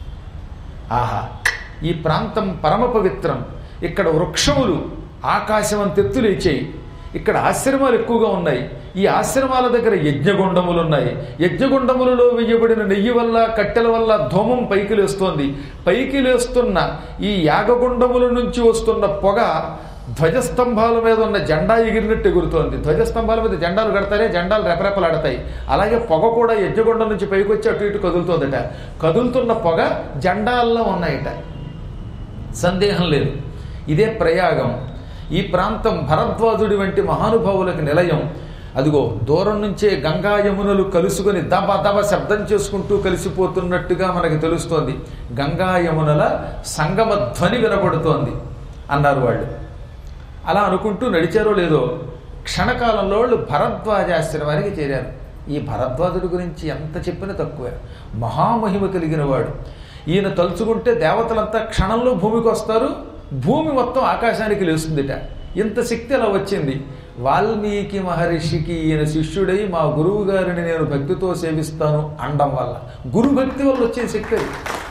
ఆహా, ఈ ప్రాంతం పరమ పవిత్రం, ఇక్కడ వృక్షములు ఆకాశం అంత ఎత్తు లేచాయి, ఇక్కడ ఆశ్రమాలు ఎక్కువగా ఉన్నాయి, ఈ ఆశ్రమాల దగ్గర యజ్ఞగుండములు ఉన్నాయి, యజ్ఞగుండములలో వేయబడిన నెయ్యి వల్ల కట్టెల వల్ల ధూమం పైకి లేస్తోంది, పైకి లేస్తున్న ఈ యాగగుండముల నుంచి వస్తున్న పొగ ధ్వజస్తంభాల మీద ఉన్న జెండా ఎగిరినట్టు ఎగురుతోంది. ధ్వజస్తంభాల మీద జెండాలు కడతారే, జెండాలు రెపరెపలాడతాయి, అలాగే పొగ కూడా యజ్ఞగుండం నుంచి పైకి వచ్చి అటు ఇటు కదులుతోందట. కదులుతున్న పొగ జెండాల్లో ఉన్నాయట, సందేహం లేదు. ఇదే ప్రయాగం. ఈ ప్రాంతం భరద్వాజుడి వంటి మహానుభావులకు నిలయం. అదిగో దూరం నుంచే గంగా యమునలు కలుసుకొని దబ దబ శబ్దం చేసుకుంటూ కలిసిపోతున్నట్టుగా మనకి తెలుస్తోంది. గంగా యమునల సంగమ ధ్వని వినపడుతోంది అన్నారు వాళ్ళు. అలా అనుకుంటూ నడిచారో లేదో క్షణకాలంలో వాళ్ళు భరద్వాజాశ్రమానికి చేరారు. ఈ భరద్వాజుడి గురించి ఎంత చెప్పినా తక్కువే. మహామహిమ కలిగిన వాడు. ఈయన తలుచుకుంటే దేవతలంతా క్షణంలో భూమికి వస్తారు, భూమి మొత్తం ఆకాశానికి లేస్తుందిట. ఇంత శక్తి అలా వచ్చింది. వాల్మీకి మహర్షికి ఈయన శిష్యుడై మా గురువు గారిని నేను భక్తితో సేవిస్తాను అనడం వల్ల, గురు భక్తి వల్ల వచ్చే శక్తి అది.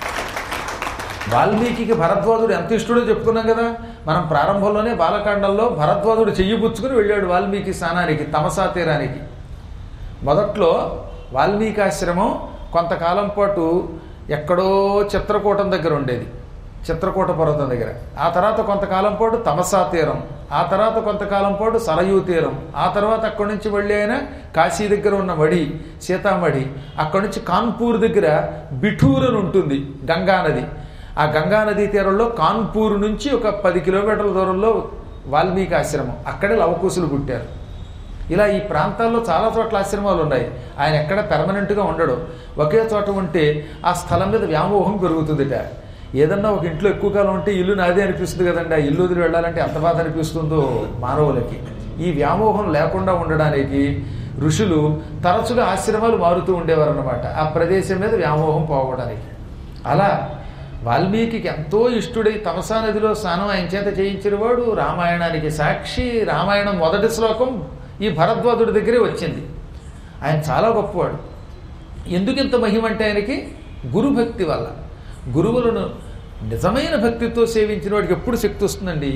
వాల్మీకి భరద్వాజుడు ఎంత ఇష్టడో చెప్పుకున్నాం కదా మనం ప్రారంభంలోనే. బాలకాండంలో భరద్వాజుడు చెయ్యిపుచ్చుకుని వెళ్ళాడు వాల్మీకి స్థానానికి, తమసా తీరానికి. మొదట్లో వాల్మీకి ఆశ్రమం కొంతకాలం పాటు ఎక్కడో చిత్రకూటం దగ్గర ఉండేది, చిత్రకూట పర్వతం దగ్గర. ఆ తర్వాత కొంతకాలం పాటు తమసా తీరం, ఆ తర్వాత కొంతకాలం పాటు సరయూ తీరం, ఆ తర్వాత అక్కడి నుంచి వెళ్ళి ఆయన కాశీ దగ్గర ఉన్న మడి, సీతామడి, అక్కడి నుంచి కాన్పూర్ దగ్గర బిఠూర్ అని ఉంటుంది గంగానది. ఆ గంగానదీ తీరంలో కాన్పూర్ నుంచి ఒక పది కిలోమీటర్ల దూరంలో వాల్మీకి ఆశ్రమం, అక్కడే లవకుశులు పుట్టారు. ఇలా ఈ ప్రాంతాల్లో చాలా చోట్ల ఆశ్రమాలు ఉన్నాయి. ఆయన ఎక్కడ పెర్మనెంట్గా ఉండడు, ఒకే చోట ఉంటే ఆ స్థలం మీద వ్యామోహం పెరుగుతుందిట. ఏదన్నా ఒక ఇంట్లో ఎక్కువ కాలం ఉంటే ఇల్లు నాదే అనిపిస్తుంది కదండి, ఆ ఇల్లు వదిలి వెళ్ళాలంటే ఎంత బాధ అనిపిస్తుందో మానవులకి. ఈ వ్యామోహం లేకుండా ఉండడానికి ఋషులు తరచుగా ఆశ్రమాలు మారుతూ ఉండేవారు అన్నమాట, ఆ ప్రదేశం మీద వ్యామోహం పోవడానికి. అలా వాల్మీకి ఎంతో ఇష్టుడై తమసా నదిలో స్నానం ఆయన చేత చేయించిన వాడు, రామాయణానికి సాక్షి. రామాయణం మొదటి శ్లోకం ఈ భరద్వాజుడి దగ్గరే వచ్చింది. ఆయన చాలా గొప్పవాడు. ఎందుకింత మహిమ అంటే ఆయనకి గురుభక్తి వల్ల. గురువులను నిజమైన భక్తితో సేవించిన వాడికి ఎప్పుడు శక్తి వస్తుందండి.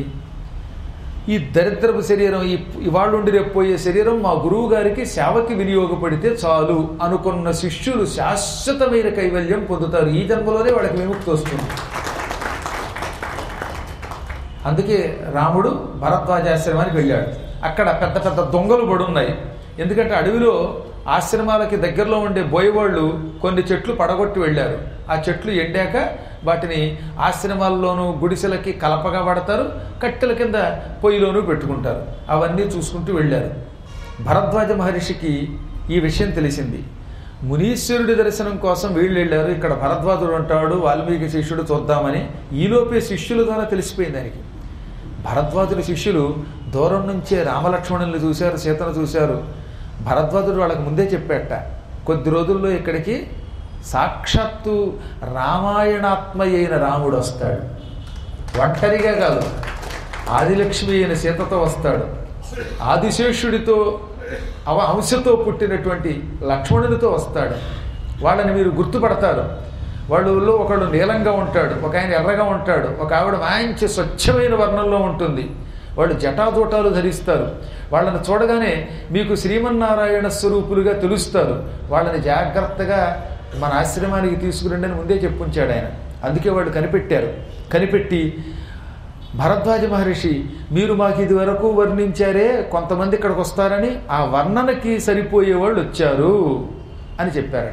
ఈ దరిద్రపు శరీరం, ఈ ఇవాళ ఉండి రేపు పోయే శరీరం మా గురువు గారికి సేవకి వినియోగపడితే చాలు అనుకున్న శిష్యులు శాశ్వతమైన కైవల్యం పొందుతారు. ఈ జన్మలోనే వాళ్ళకి విముక్తి వస్తుంది. అందుకే రాముడు భరద్వాజాశ్రమానికి వెళ్ళాడు. అక్కడ పెద్ద పెద్ద దొంగలు పడున్నాయి. ఎందుకంటే అడవిలో ఆశ్రమాలకి దగ్గరలో ఉండే బోయవాళ్ళు కొన్ని చెట్లు పడగొట్టి వెళ్ళారు. ఆ చెట్లు ఎండాక వాటిని ఆశ్రమాల్లోనూ గుడిసెలకి కలపగా పడతారు, కట్టెల కింద పొయ్యిలోనూ పెట్టుకుంటారు. అవన్నీ చూసుకుంటూ వెళ్ళారు. భరద్వాజ మహర్షికి ఈ విషయం తెలిసింది. మునీశ్వరుడి దర్శనం కోసం వీళ్ళు వెళ్ళారు. ఇక్కడ భరద్వాజుడు ఉంటాడు, వాల్మీకి శిష్యుడు చూద్దామని. ఈలోపే శిష్యుల ద్వారా తెలిసిపోయింది దానికి. భరద్వాజుడి శిష్యులు దూరం నుంచే రామలక్ష్మణుల్ని చూశారు, సీతను చూశారు. భరద్వాజుడు వాళ్ళకి ముందే చెప్పాట, కొద్ది రోజుల్లో ఇక్కడికి సాక్షాత్తు రామాయణాత్మ అయిన రాముడు వస్తాడు. ఒంటరిగా కాదు, ఆదిలక్ష్మి అయిన సీతతో వస్తాడు, ఆదిశేషుడితో అవ అంశతో పుట్టినటువంటి లక్ష్మణునితో వస్తాడు. వాళ్ళని మీరు గుర్తుపడతారు. వాళ్ళలో ఒకడు నీలంగా ఉంటాడు, ఒక ఆయన ఎర్రగా ఉంటాడు, ఒక ఆవిడ మంచి స్వచ్ఛమైన వర్ణంలో ఉంటుంది. వాళ్ళు జటాజోటాలు ధరిస్తారు. వాళ్ళని చూడగానే మీకు శ్రీమన్నారాయణ స్వరూపులుగా తెలుస్తారు. వాళ్ళని జాగ్రత్తగా మన ఆశ్రమానికి తీసుకురండి అని ముందే చెప్పుంచాడు ఆయన. అందుకే వాళ్ళు కనిపెట్టారు. కనిపెట్టి భరద్వాజ మహర్షి, మీరు మాకు ఇది వరకు వర్ణించారే కొంతమంది ఇక్కడికి వస్తారని, ఆ వర్ణనకి సరిపోయే వాళ్ళు వచ్చారు అని చెప్పారట.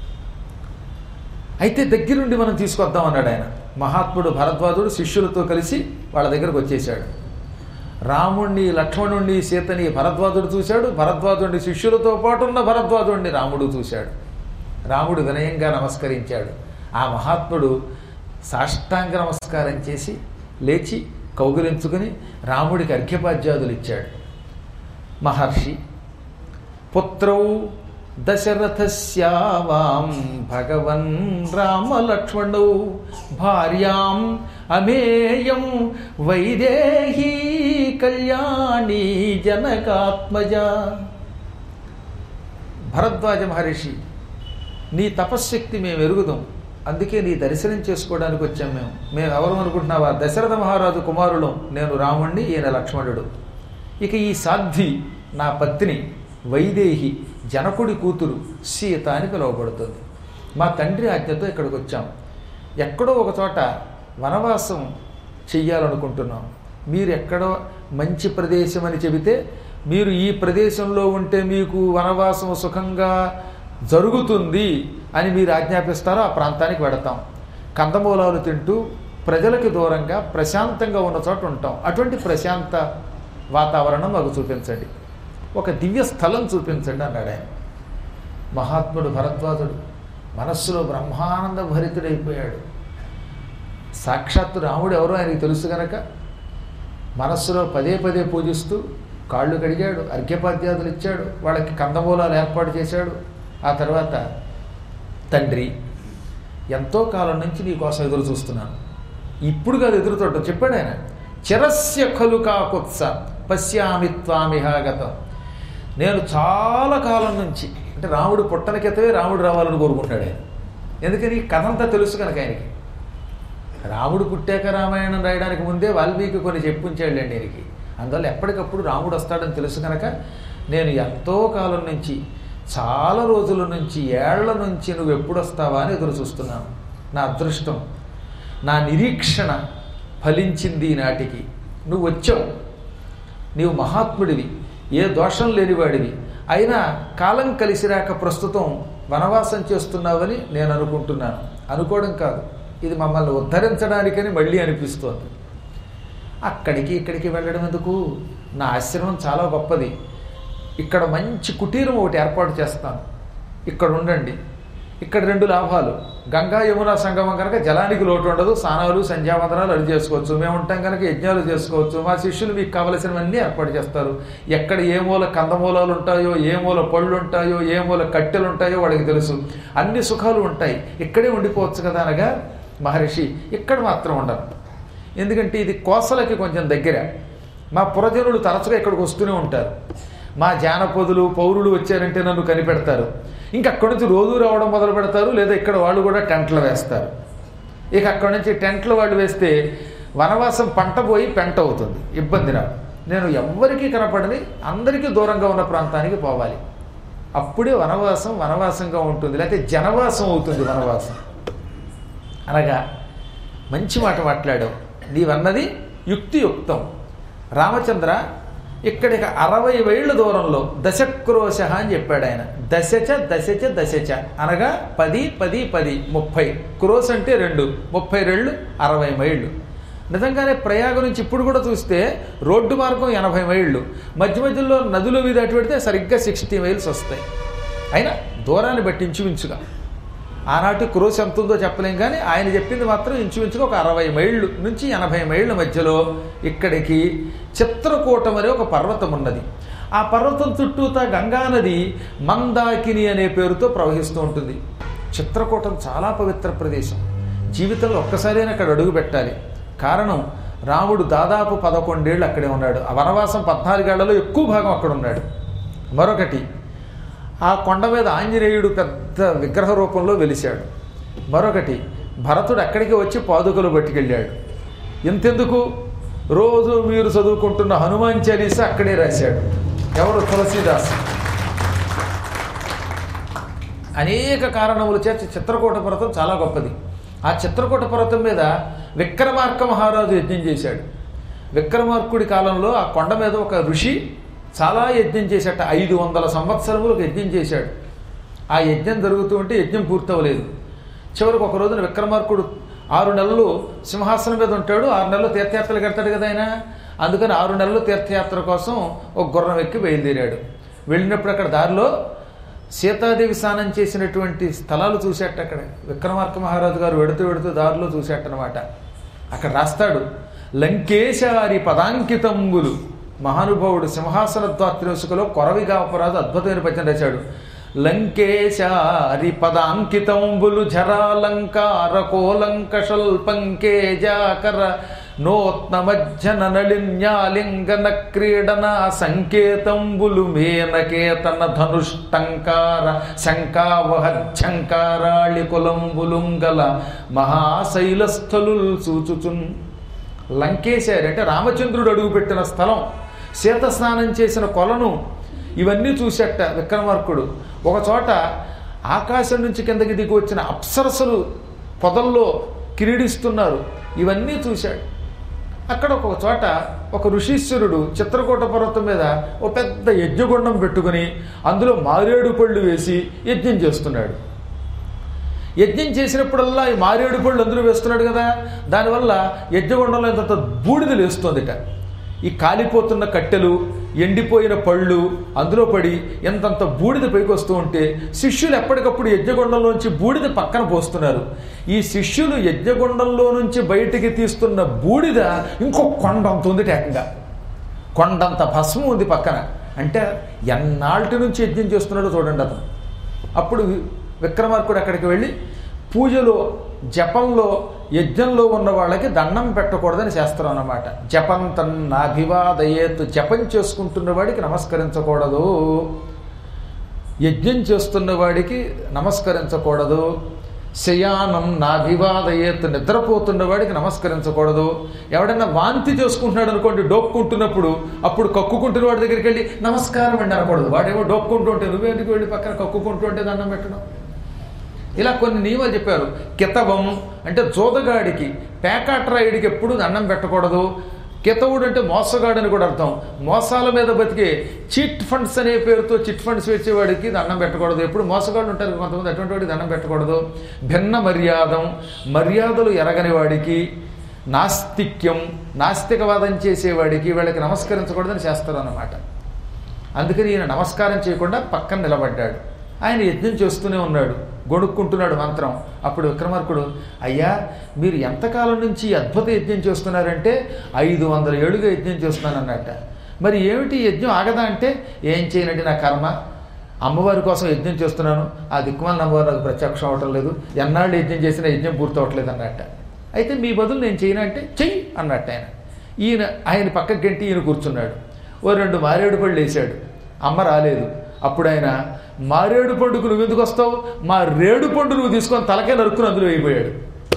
అయితే దగ్గరుండి మనం తీసుకొద్దాం అన్నాడు ఆయన. మహాత్ముడు భరద్వాజుడు శిష్యులతో కలిసి వాళ్ళ దగ్గరకు వచ్చేసాడు. రాముణ్ణి, లక్ష్మణుణ్ణి, సీతని భరద్వాజుడు చూశాడు. భరద్వాజుడిని శిష్యులతో పాటు ఉన్న భరద్వాజుడిని రాముడు చూశాడు. రాముడు వినయంగా నమస్కరించాడు. ఆ మహాత్ముడు సాష్టాంగ నమస్కారం చేసి లేచి కౌగిలించుకుని రాముడికి అర్ఘ్యపాద్యాదులు ఇచ్చాడు. మహర్షి పుత్రౌ దశరథస్యావాం భగవన్ రామలక్ష్మణౌ భార్యాం అమేయం వైదేహీ కళ్యాణీ జనకాత్మజ. భరద్వాజ మహర్షి, నీ తపశ్శక్తి మేము ఎరుగుదాం, అందుకే నీ దర్శనం చేసుకోవడానికి వచ్చాం. మేము మేము ఎవరు అనుకుంటున్నావా? దశరథ మహారాజు కుమారుడు, నేను రాముణ్ణి, ఈయన లక్ష్మణుడు. ఇక ఈ సాధ్వి నా పత్ని వైదేహి, జనకుడి కూతురు సీత అని పిలువబడుతుంది. మా తండ్రి ఆజ్ఞతో ఇక్కడికి వచ్చాం. ఎక్కడో ఒక చోట వనవాసం చెయ్యాలనుకుంటున్నాం. మీరు ఎక్కడో మంచి ప్రదేశం అని చెబితే, మీరు ఈ ప్రదేశంలో ఉంటే మీకు వనవాసం సుఖంగా జరుగుతుంది అని మీరు ఆజ్ఞాపిస్తారో ఆ ప్రాంతానికి వెడతాం. కందమూలాలు తింటూ ప్రజలకు దూరంగా ప్రశాంతంగా ఉన్న చోట ఉంటాం. అటువంటి ప్రశాంత వాతావరణం మాకు చూపించండి, ఒక దివ్య స్థలం చూపించండి అన్నాడు ఆయన. మహాత్ముడు భరద్వాజుడు మనస్సులో బ్రహ్మానంద భరితుడైపోయాడు. సాక్షాత్తు రాముడు ఎవరో ఆయనకి తెలుసు గనక మనస్సులో పదే పదే పూజిస్తూ కాళ్ళు కడిగాడు, అర్ఘ్యపాద్యాదులు ఇచ్చాడు, వాళ్ళకి కందమూలాలు ఏర్పాటు చేశాడు. ఆ తర్వాత, తండ్రి ఎంతో కాలం నుంచి నీ కోసం ఎదురు చూస్తున్నాను, ఇప్పుడు కాదు ఎదురు చూడటం చెప్పాడు ఆయన. చిరస్య ఖలు కాకుత్స పశ్యామి త్వామిహాగతం. నేను చాలా కాలం నుంచి, అంటే రాముడు పుట్టన క్రితమే రాముడు రావాలని కోరుకుంటాడు ఆయన. ఎందుకని కథ అంతా తెలుసు కనుక ఆయనకి. రాముడు పుట్టాక రామాయణం రాయడానికి ముందే వాల్మీకి కొన్ని చెప్పించాడులేండి ఆయనకి. అందువల్ల ఎప్పటికప్పుడు రాముడు వస్తాడని తెలుసు కనుక నేను ఎంతో కాలం నుంచి, చాలా రోజుల నుంచి, ఏళ్ల నుంచి నువ్వు ఎప్పుడు వస్తావా అని ఎదురు చూస్తున్నాను. నా అదృష్టం, నా నిరీక్షణ ఫలించింది నాటికి. నువ్వు వచ్చావు, నీవు మహాత్ముడివి, ఏ దోషం లేనివాడివి, అయినా కాలం కలిసిరాక ప్రస్తుతం వనవాసం చేస్తున్నావని నేను అనుకుంటున్నాను. అనుకోవడం కాదు, ఇది మమ్మల్ని ఉద్ధరించడానికని మళ్ళీ అనిపిస్తోంది. అక్కడికి ఇక్కడికి వెళ్ళడం ఎందుకు? నా ఆశ్రమం చాలా గొప్పది, ఇక్కడ మంచి కుటీరం ఒకటి ఏర్పాటు చేస్తాను, ఇక్కడ ఉండండి. ఇక్కడ రెండు లాభాలు, గంగా యమునా సంగమం కనుక జలానికి లోటు ఉండదు, స్నానాలు సంధ్యావందనాలు అది చేసుకోవచ్చు. మేము ఉంటాం కనుక యజ్ఞాలు చేసుకోవచ్చు. మా శిష్యులు మీకు కావలసినవన్నీ ఏర్పాటు చేస్తారు. ఎక్కడ ఏ మూల కందమూలాలు ఉంటాయో, ఏ మూల పళ్ళు ఉంటాయో, ఏ మూల కట్టెలు ఉంటాయో వాడికి తెలుసు. అన్ని సుఖాలు ఉంటాయి, ఇక్కడే ఉండిపోవచ్చు కదా అనగా, మహర్షి ఇక్కడ మాత్రం ఉండరు, ఎందుకంటే ఇది కోసలకి కొంచెం దగ్గర. మా పురజనులు తరచుగా ఇక్కడికి వస్తూనే ఉంటారు. మా జానపదులు పౌరులు వచ్చారంటే నన్ను కనిపెడతారు. ఇంకా అక్కడి నుంచి రోజు రావడం మొదలు పెడతారు, లేదా ఇక్కడ వాళ్ళు కూడా టెంట్లు వేస్తారు. ఇక అక్కడి నుంచి టెంట్లు వాళ్ళు వేస్తే వనవాసం పంట పోయి పెంట అవుతుంది, ఇబ్బంది రాదు. నేను ఎవ్వరికీ కనపడని అందరికీ దూరంగా ఉన్న ప్రాంతానికి పోవాలి. అప్పుడే వనవాసం వనవాసంగా ఉంటుంది, లేకపోతే జనవాసం అవుతుంది వనవాసం. అనగా మంచి మాట మాట్లాడావు, నీవన్నది యుక్తియుక్తం. రామచంద్ర, ఇక్కడికి అరవై వేళ్ల దూరంలో దశక్రోశ అని చెప్పాడు ఆయన. దశచ దశచ దశచ అనగా పది పది పది ముప్పై. క్రోశ్ అంటే రెండు, ముప్పై రెళ్ళు అరవై మైళ్ళు. నిజంగానే ప్రయాగ నుంచి ఇప్పుడు కూడా చూస్తే రోడ్డు మార్గం ఎనభై మైళ్ళు, మధ్య మధ్యలో నదుల మీద అటు పెడితే సరిగ్గా సిక్స్టీ మైల్స్ వస్తాయి. అయినా దూరాన్ని బట్టి ఇంచుమించుగా ఆనాటి క్రోశ్ ఎంత ఉందో చెప్పలేం, కానీ ఆయన చెప్పింది మాత్రం ఇంచుమించుగా ఒక అరవై మైళ్ళు నుంచి ఎనభై మైళ్ళ మధ్యలో ఇక్కడికి చిత్రకూటం అనే ఒక పర్వతం ఉన్నది. ఆ పర్వతం చుట్టూతా గంగానది మందాకిని అనే పేరుతో ప్రవహిస్తూ ఉంటుంది. చిత్రకూటం చాలా పవిత్ర ప్రదేశం, జీవితంలో ఒక్కసారైనా అక్కడ అడుగు పెట్టాలి. కారణం, రాముడు దాదాపు పదకొండేళ్ళు అక్కడే ఉన్నాడు. ఆ వనవాసం పద్నాలుగేళ్లలో ఎక్కువ భాగం అక్కడ ఉన్నాడు. మరొకటి, ఆ కొండ మీద ఆంజనేయుడు పెద్ద విగ్రహ రూపంలో వెలిశాడు. మరొకటి, భరతుడు అక్కడికి వచ్చి పాదుకలు పట్టుకెళ్ళాడు. ఇంతెందుకు, రోజు మీరు చదువుకుంటున్న హనుమాన్ చాలీసా అక్కడే రాశాడు. ఎవరు? తులసీదాస్. అనేక కారణముల చేత చిత్రకూట పర్వతం చాలా గొప్పది. ఆ చిత్రకూట పర్వతం మీద విక్రమార్క మహారాజు యజ్ఞం చేశాడు. విక్రమార్కుడి కాలంలో ఆ కొండ మీద ఒక ఋషి చాలా యజ్ఞం చేశాట. ఐదు వందల సంవత్సరములకు యజ్ఞం చేశాడు. ఆ యజ్ఞం జరుగుతూ ఉంటే యజ్ఞం పూర్తవలేదు. చివరికి ఒక రోజున విక్రమార్కుడు ఆరు నెలలు సింహాసనం మీద ఉంటాడు, ఆరు నెలలు తీర్థయాత్రలు కడతాడు కదా ఆయన. అందుకని ఆరు నెలలు తీర్థయాత్ర కోసం ఒక గుర్రం ఎక్కి బయలుదేరాడు. వెళ్ళినప్పుడు అక్కడ దారిలో సీతాదేవి స్నానం చేసినటువంటి స్థలాలు చూసేట. అక్కడ విక్రమార్క మహారాజు గారు వెడుతూ వెడుతూ దారిలో చూసేటనమాట. అక్కడ రాస్తాడు, లంకేశారి పదాంకితంబులు. మహానుభావుడు సింహాసన ద్వాత్రివసుకలో కొరవిగాపరాజు అద్భుతమైన పద్యం రాశాడు. లంకేశారి పదాంకితంబులు జరాలంకార కోలంకషల్పంకేజాకర నూత్న మజ్జన నళిన్యాలింగన క్రీడన సంకేతంబులు మేనకేతన ధనుష్టంకార శంకావహ్యంకారాళి కులంబులుంగల మహాశైలస్థలుల్ సూచుచున్. లంకేశారి అంటే రామచంద్రుడు అడుగుపెట్టిన స్థలం, సీత స్నానం చేసిన కొలను, ఇవన్నీ చూసేట విక్రమార్కుడు. ఒకచోట ఆకాశం నుంచి కిందకి దిగి వచ్చిన అప్సరసలు పొదల్లో క్రీడిస్తున్నారు, ఇవన్నీ చూశాడు. అక్కడ ఒక చోట ఒక ఋషీశ్వరుడు చిత్రకూట పర్వతం మీద ఒక పెద్ద యజ్ఞగుండం పెట్టుకుని అందులో మారేడు పళ్ళు వేసి యజ్ఞం చేస్తున్నాడు. యజ్ఞం చేసినప్పుడల్లా ఈ మారేడు పళ్ళు అందులో వేస్తున్నాడు కదా, దానివల్ల యజ్ఞగుండంలో ఇంత బూడిద లేస్తోందిట. ఈ కాలిపోతున్న కట్టెలు, ఎండిపోయిన పళ్ళు అందులో పడి ఎంతంత బూడిద పైకి వస్తూ ఉంటే శిష్యులు ఎప్పటికప్పుడు యజ్ఞగుండంలోంచి బూడిద పక్కన పోస్తున్నారు. ఈ శిష్యులు యజ్ఞగుండంలో నుంచి బయటికి తీస్తున్న బూడిద ఇంకో కొండంత ఉంది, ఏకంగా కొండంత భస్మం ఉంది పక్కన. అంటే ఎన్నాళ్ళ నుంచి యజ్ఞం చేస్తున్నాడో చూడండి అతను. అప్పుడు విక్రమార్కుడు అక్కడికి వెళ్ళి పూజలో, జపంలో, యజ్ఞంలో ఉన్న వాళ్ళకి దండం పెట్టకూడదని శాస్త్రం అన్నమాట. జపంతం నాభివాదయేత్, జపం చేసుకుంటున్న వాడికి నమస్కరించకూడదు, యజ్ఞం చేస్తున్న వాడికి నమస్కరించకూడదు. శయానం నాభివాదయేత్, నిద్రపోతున్న వాడికి నమస్కరించకూడదు. ఎవడన్నా వాంతి చేసుకుంటున్నాడు అనుకోండి, డోక్కుంటున్నప్పుడు, అప్పుడు కక్కుకుంటున్న వాడి దగ్గరికి వెళ్ళి నమస్కారం అండి అనకూడదు. వాడేమో డోక్కుంటూ ఉంటే నువ్వేందుకు వెళ్ళి పక్కన కక్కుకుంటూ ఉంటే దండం పెట్టడం. ఇలా కొన్ని నియమాలు చెప్పారు. కితవం అంటే జోదగాడికి, పేకాట్రాయుడికి ఎప్పుడు దండం పెట్టకూడదు. కితవుడు అంటే మోసగాడు అని కూడా అర్థం. మోసాల మీద బతికే చిట్ ఫండ్స్ అనే పేరుతో చిట్ ఫండ్స్ వేసేవాడికి దండం పెట్టకూడదు. ఎప్పుడు మోసగాళ్ళు ఉంటారు కొంతమంది, అటువంటి వాడికి దండం పెట్టకూడదు. భిన్న మర్యాదం, మర్యాదలు ఎరగని వాడికి. నాస్తిక్యం, నాస్తికవాదం చేసేవాడికి, వీళ్ళకి నమస్కరించకూడదని చేస్తారు అన్నమాట. అందుకని ఈయన నమస్కారం చేయకుండా పక్కన నిలబడ్డాడు. ఆయన యజ్ఞం చేస్తూనే ఉన్నాడు, గొడుక్కుంటున్నాడు మంత్రం. అప్పుడు విక్రమార్కుడు, అయ్యా మీరు ఎంతకాలం నుంచి అద్భుత యజ్ఞం చేస్తున్నారంటే ఐదు వందల ఏళ్ళుగా యజ్ఞం చేస్తున్నాను అన్నట్ట. మరి ఏమిటి యజ్ఞం ఆగదా అంటే, ఏం చేయనండి నా కర్మ, అమ్మవారి కోసం యజ్ఞం చేస్తున్నాను, ఆ దిక్కుమాలిన అమ్మవారు నాకు ప్రత్యక్షం అవటం లేదు, ఎన్నాళ్ళు యజ్ఞం చేసినా యజ్ఞం పూర్తి అవ్వట్లేదు అన్నట్ట. అయితే మీ బదులు నేను చేయను అంటే చెయ్యి అన్నట్టు ఆయన. ఈయన ఆయన పక్కకి గంటి ఈయన కూర్చున్నాడు. ఓ రెండు మారేడు పళ్ళు వేశాడు, అమ్మ రాలేదు. అప్పుడు ఆయన, మారేడు పండుకు నువ్వు ఎందుకు వస్తావు, మా రేడు పండు నువ్వు తీసుకొని తలకే నరుక్కుని అందులో అయిపోయాడు.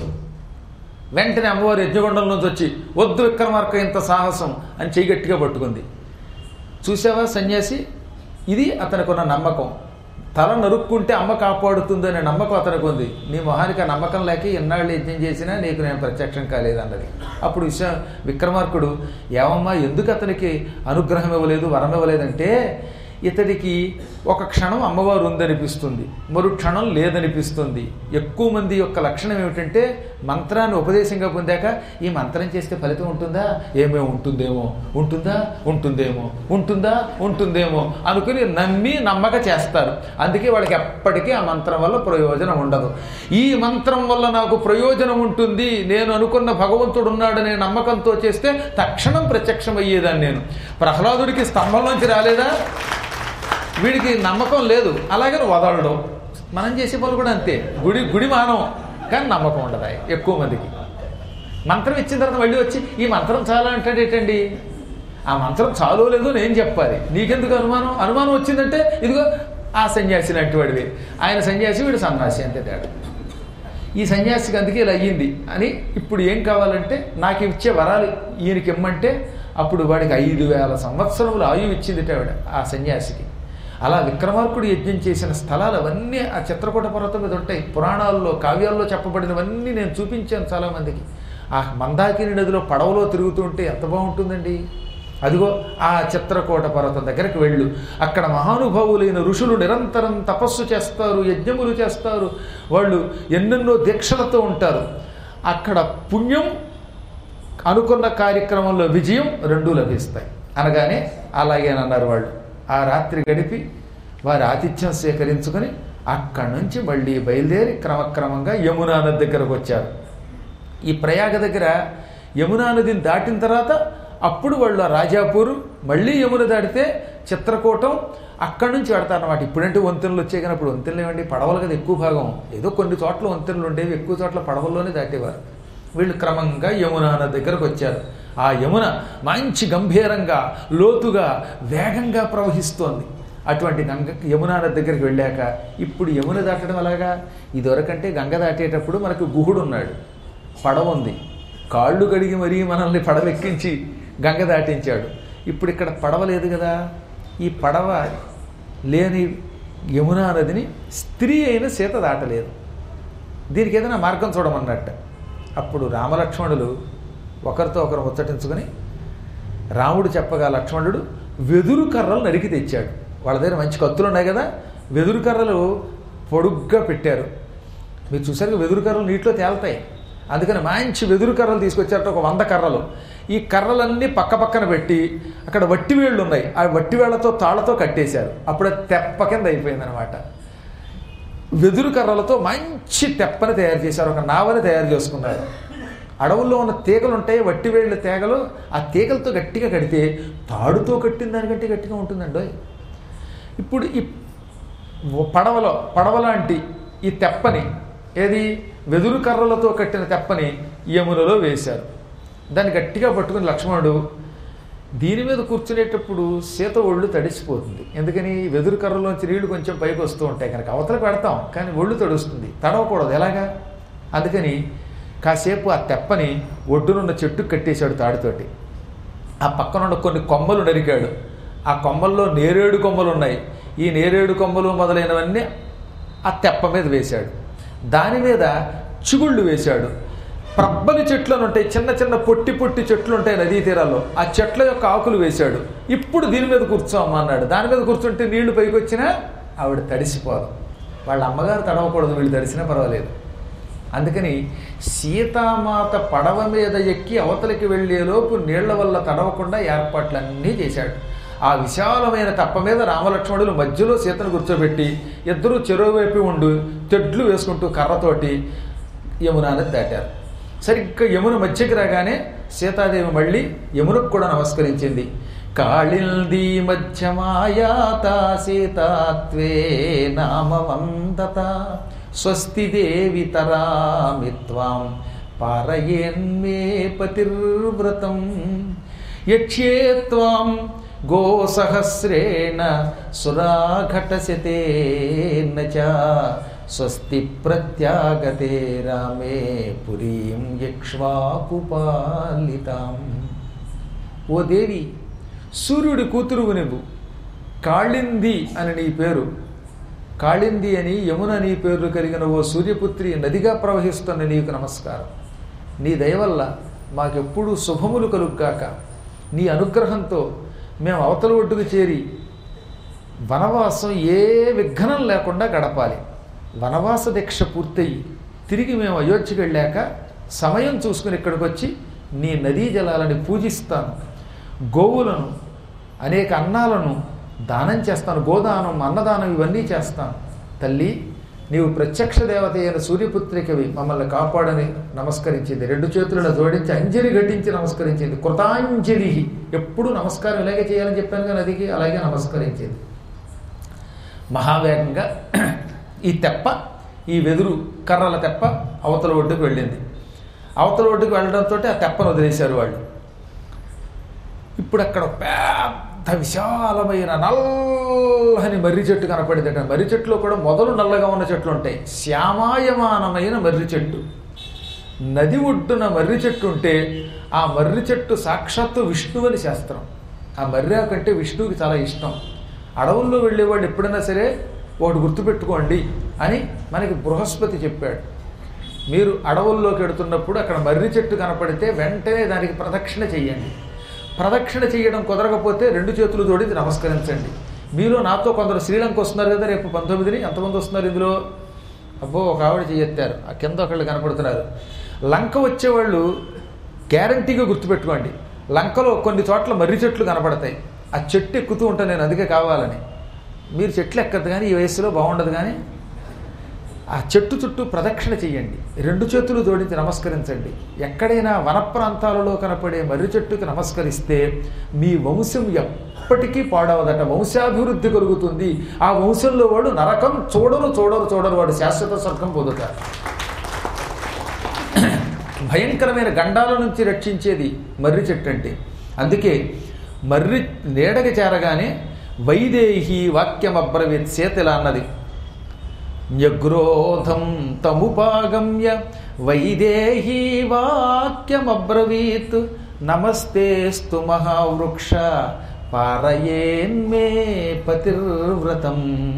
వెంటనే అమ్మవారి యజ్ఞగుండం నుంచి వచ్చి, వద్దు విక్రమార్క ఇంత సాహసం అని చెయ్యి గట్టిగా పట్టుకుంది. చూసావా సన్యాసి, ఇది అతనికి ఉన్న నమ్మకం. తల నరుక్కుంటే అమ్మ కాపాడుతుంది అనే నమ్మకం అతనికి ఉంది. నీ మొహానికి ఆ నమ్మకం లేక ఎన్నాళ్ళు యజ్ఞం చేసినా నీకు నేను ప్రత్యక్షం కాలేదు అన్నది. అప్పుడు విషయం విక్రమార్కుడు, ఏమమ్మా ఎందుకు అతనికి అనుగ్రహం ఇవ్వలేదు, వరం ఇవ్వలేదంటే, ఇతడికి ఒక క్షణం అమ్మవారు ఉందనిపిస్తుంది, మరో క్షణం లేదనిపిస్తుంది. ఎక్కువ మంది యొక్క లక్షణం ఏమిటంటే, మంత్రాన్ని ఉపదేశంగా పొందాక ఈ మంత్రం చేస్తే ఫలితం ఉంటుందా, ఏమేమి ఉంటుందేమో, ఉంటుందా ఉంటుందేమో, ఉంటుందా ఉంటుందేమో అనుకుని నమ్మి నమ్మక చేస్తారు. అందుకే వాళ్ళకి ఎప్పటికీ ఆ మంత్రం వల్ల ప్రయోజనం ఉండదు. ఈ మంత్రం వల్ల నాకు ప్రయోజనం ఉంటుంది, నేను అనుకున్న భగవంతుడు ఉన్నాడనే నమ్మకంతో చేస్తే తక్షణం ప్రత్యక్షం అయ్యేదాన్ని నేను. ప్రహ్లాదుడికి స్తంభంలోంచి రాలేదా, వీడికి నమ్మకం లేదు, అలాగే వదలడం. మనం చేసే పనులు కూడా అంతే, గుడి గుడి మానవం కానీ నమ్మకం ఉండదు ఎక్కువ మందికి. మంత్రం ఇచ్చిన తర్వాత మళ్ళీ వచ్చి ఈ మంత్రం చాలా అంటాడేటండి, ఆ మంత్రం చాలో లేదో నేను చెప్పాలి, నీకెందుకు అనుమానం, అనుమానం వచ్చిందంటే ఇదిగో ఆ సన్యాసి లాంటి వాడివి, ఆయన సన్యాసి వీడు సన్యాసి అంతే తేడా. ఈ సన్యాసికి అందుకే ఇలా అయ్యింది అని. ఇప్పుడు ఏం కావాలంటే నాకు ఇచ్చే వరాలు ఈయనకి ఇమ్మంటే, అప్పుడు వాడికి ఐదు వేల సంవత్సరములు ఆయువు ఇచ్చింది ఆవిడ ఆ సన్యాసికి. అలా విక్రమార్కుడు యజ్ఞం చేసిన స్థలాలు అవన్నీ ఆ చిత్రకూట పర్వతం మీద ఉంటాయి. పురాణాల్లో, కావ్యాల్లో చెప్పబడినవన్నీ నేను చూపించాను చాలామందికి. ఆ మందాకిని నదిలో పడవలో తిరుగుతూ ఉంటే ఎంత బాగుంటుందండి. అదిగో ఆ చిత్రకూట పర్వతం దగ్గరికి వెళ్ళు. అక్కడ మహానుభావులైన ఋషులు నిరంతరం తపస్సు చేస్తారు, యజ్ఞములు చేస్తారు, వాళ్ళు ఎన్నెన్నో దీక్షలతో ఉంటారు. అక్కడ పుణ్యం, అనుకున్న కార్యక్రమంలో విజయం రెండూ లభిస్తాయి అనగానే అలాగేనన్నారు వాళ్ళు. ఆ రాత్రి గడిపి వారి ఆతిథ్యం స్వీకరించుకొని అక్కడి నుంచి మళ్ళీ బయలుదేరి క్రమక్రమంగా యమునా నది దగ్గరకు వచ్చారు. ఈ ప్రయాగ దగ్గర యమునా నదిని దాటిన తర్వాత అప్పుడు వాళ్ళు రాజాపూరు, మళ్ళీ యమున దాటితే చిత్రకూటం అక్కడి నుంచి పెడతారన్నమాట. ఇప్పుడంటే వంతెనలు వచ్చాయి కానీ అప్పుడు వంతెనలు ఏమండి, పడవలు కదా ఎక్కువ భాగం. ఏదో కొన్ని చోట్ల వంతెనలు ఉండేవి, ఎక్కువ చోట్ల పడవల్లోనే దాటేవారు. వీళ్ళు క్రమంగా యమునా నది దగ్గరకు వచ్చారు. ఆ యమున మంచి గంభీరంగా లోతుగా వేగంగా ప్రవహిస్తోంది. అటువంటి గంగ యమునా నది దగ్గరికి వెళ్ళాక ఇప్పుడు యమున దాటడం అలాగా. ఇదివరకంటే గంగ దాటేటప్పుడు మనకు గుహుడు ఉన్నాడు, పడవ ఉంది, కాళ్ళు కడిగి మరీ మనల్ని పడవెక్కించి గంగ దాటించాడు. ఇప్పుడు ఇక్కడ పడవ లేదు కదా. ఈ పడవ లేని యమునా నదిని స్త్రీ అయిన సీత దాటలేదు. దీనికి ఏదైనా మార్గం చూడమన్నట్టు. అప్పుడు రామలక్ష్మణులు ఒకరితో ఒకరు ముచ్చటించుకొని రాముడు చెప్పగా లక్ష్మణుడు వెదురు కర్రలు నరికి తెచ్చాడు. వాళ్ళ దగ్గర మంచి కత్తులు ఉన్నాయి కదా, వెదురు కర్రలు పొడుగ్గా పెట్టారు. మీరు చూసారు వెదురు కర్రలు నీటిలో తేలుతాయి, అందుకని మంచి వెదురు కర్రలు తీసుకొచ్చారట, ఒక వంద కర్రలు. ఈ కర్రలన్నీ పక్క పక్కన పెట్టి అక్కడ వట్టి వేళ్ళు ఉన్నాయి, ఆ వట్టి వేళ్లతో తాళ్లతో కట్టేశారు. అప్పుడు తెప్ప కింద అయిపోయిందనమాట. వెదురు కర్రలతో మంచి తెప్పని తయారు చేశారు, ఒక నావని తయారు చేసుకున్నారు. అడవుల్లో ఉన్న తీగలు ఉంటాయి, వట్టి వేళ్ళ తీగలు, ఆ తీగలతో గట్టిగా కడితే తాడుతో కట్టిన దానికంటే గట్టిగా ఉంటుందండి. ఇప్పుడు ఈ పడవలో పడవలాంటి ఈ తెప్పని, ఏది వెదురు కర్రలతో కట్టిన తెప్పని యమునలో వేశారు. దాన్ని గట్టిగా పట్టుకుని లక్ష్మణుడు దీని మీద కూర్చునేటప్పుడు సీత ఒళ్ళు తడిసిపోతుంది. ఎందుకని వెదురు కర్రలోంచి నీళ్లు కొంచెం పైకి వస్తూ ఉంటాయి కనుక అవతల పెడతాం, కానీ ఒళ్ళు తడుస్తుంది, తడవకూడదు ఎలాగా. అందుకని కాసేపు ఆ తెప్పని ఒడ్డునున్న చెట్టుకు కట్టేశాడు తాడుతోటి. ఆ పక్కనున్న కొన్ని కొమ్మలు నరికాడు. ఆ కొమ్మల్లో నేరేడు కొమ్మలు ఉన్నాయి. ఈ నేరేడు కొమ్మలు మొదలైనవన్నీ ఆ తెప్ప మీద వేశాడు. దాని మీద చిగుళ్ళు వేశాడు. ప్రబ్బలి చెట్లు అని ఉంటాయి, చిన్న చిన్న పొట్టి పొట్టి చెట్లు ఉంటాయి నదీ తీరాల్లో, ఆ చెట్ల యొక్క ఆకులు వేశాడు. ఇప్పుడు దీని మీద కూర్చోమ్మా అన్నాడు. దాని మీద కూర్చుంటే నీళ్లు పైకి వచ్చినా ఆవిడ తడిసిపోదు. వాళ్ళ అమ్మగారు తడవకూడదు, వీళ్ళు తడిసినా పర్వాలేదు. అందుకని సీతామాత పడవ మీద ఎక్కి అవతలికి వెళ్ళేలోపు నీళ్ల వల్ల తడవకుండా ఏర్పాట్లన్నీ చేశాడు. ఆ విశాలమైన తప్ప మీద రామలక్ష్మణులు మధ్యలో సీతను కూర్చోబెట్టి ఇద్దరూ చెరువువైపు ఉండి తెడ్లు వేసుకుంటూ కర్రతోటి యమునా నది దాటారు. సరిగ్గా యమున మధ్యకి రాగానే సీతాదేవి మళ్ళీ యమునకు కూడా నమస్కరించింది. కాళిందీ మధ్యమాయాత సీతాత్వే నామవందత స్వస్తి దేవి తరామిత్వాం పారయేన్మే పతిర్వ్రతం యక్ష్యే త్వాం గోసహస్రేణ సురాఘటశతేన చ స్వస్తి ప్రత్యాగతే రామే పురీం యక్ష్వాకుపాలితాం. ఓ దేవి, సూర్యుడి కూతురువు నువ్వు, కాళింది అని నీ పేరు, కాళింది అని యమున నీ పేరు కలిగిన ఓ సూర్యపుత్రి నదిగా ప్రవహిస్తున్న నీకు నమస్కారం. నీ దయవల్ల మాకెప్పుడూ శుభములు కలుగ్గాక. నీ అనుగ్రహంతో మేము అవతల ఒడ్డుకు చేరి వనవాసం ఏ విఘ్నం లేకుండా గడపాలి. వనవాస దీక్ష పూర్తయి తిరిగి మేము అయోధ్యకి వెళ్ళాక సమయం చూసుకుని ఇక్కడికి వచ్చి నీ నదీ జలాలని పూజిస్తాను, గోవులను అనేక అన్నాలను దానం చేస్తాను, గోదానం అన్నదానం ఇవన్నీ చేస్తాను. తల్లి, నీవు ప్రత్యక్ష దేవత అయిన సూర్యపుత్రికవి, మమ్మల్ని కాపాడని నమస్కరించింది. రెండు చేతులను జోడించి అంజలి ఘటించి నమస్కరించింది. కృతాంజలి, ఎప్పుడు నమస్కారం ఇలాగే చేయాలని చెప్పాను కానీ నదికి అలాగే నమస్కరించింది. మహావేగంగా ఈ తెప్ప, ఈ వెదురు కర్రల తెప్ప అవతల ఒడ్డుకు వెళ్ళింది. అవతల ఒడ్డుకు వెళ్ళడంతో ఆ తెప్పను వదిలేశారు వాళ్ళు. ఇప్పుడు అక్కడ పెద్ద విశాలమైన నల్లని మర్రి చెట్టు కనపడిందట. మర్రి చెట్టులో కూడా మొదలు నల్లగా ఉన్న చెట్లు ఉంటాయి. శ్యామాయమానమైన మర్రి చెట్టు, నది ఒడ్డున మర్రి చెట్టు ఉంటే ఆ మర్రి చెట్టు సాక్షాత్తు విష్ణువు అని శాస్త్రం. ఆ మర్రి కంటే విష్ణువుకి చాలా ఇష్టం. అడవుల్లో వెళ్ళేవాళ్ళు ఎప్పుడైనా సరే ఒకటి గుర్తుపెట్టుకోండి అని మనకి బృహస్పతి చెప్పాడు. మీరు అడవుల్లోకి వెడుతున్నప్పుడు అక్కడ మర్రి చెట్టు కనపడితే వెంటనే దానికి ప్రదక్షిణ చెయ్యండి. ప్రదక్షిణ చేయడం కుదరకపోతే రెండు చేతులు జోడించి నమస్కరించండి. మీరు నాతో కొందరు శ్రీలంక వస్తున్నారు కదా రేపు పంతొమ్మిదిని, ఎంతమంది వస్తున్నారు ఇందులో? అబ్బో, ఒక ఆవిడ చెయ్యెత్తారు, ఆ కింద ఒకళ్ళు కనపడుతున్నారు. లంక వచ్చేవాళ్ళు గ్యారంటీగా గుర్తుపెట్టుకోండి, లంకలో కొన్ని చోట్ల మర్రి చెట్లు కనపడతాయి. ఆ చెట్టు ఎక్కుతూ ఉంటాను నేను, అందుకే కావాలని. మీరు చెట్లు ఎక్కద్దు కానీ ఈ వయసులో బాగుండదు కానీ ఆ చెట్టు చుట్టూ ప్రదక్షిణ చెయ్యండి, రెండు చేతులు జోడించి నమస్కరించండి. ఎక్కడైనా వన ప్రాంతాలలో కనపడే మర్రి చెట్టుకి నమస్కరిస్తే మీ వంశం ఎప్పటికీ పాడవదట, వంశాభివృద్ధి కలుగుతుంది. ఆ వంశంలో వాడు నరకం చూడరు చూడరు చూడరు వాడు శాశ్వత స్వర్గం పొందుతారు. భయంకరమైన గండాల నుంచి రక్షించేది మర్రి చెట్టు అంటే. అందుకే మర్రి నీడకి చేరగానే వైదేహి వాక్యం అబ్రవీత్, సీత ఇలా అన్నది, న్యగ్రోధం తముపాగమ్య వైదేహీ వాక్యమబ్రవీత్ నమస్తేస్తు మహావృక్ష పారయేన్మే పతిర్వ్రతం.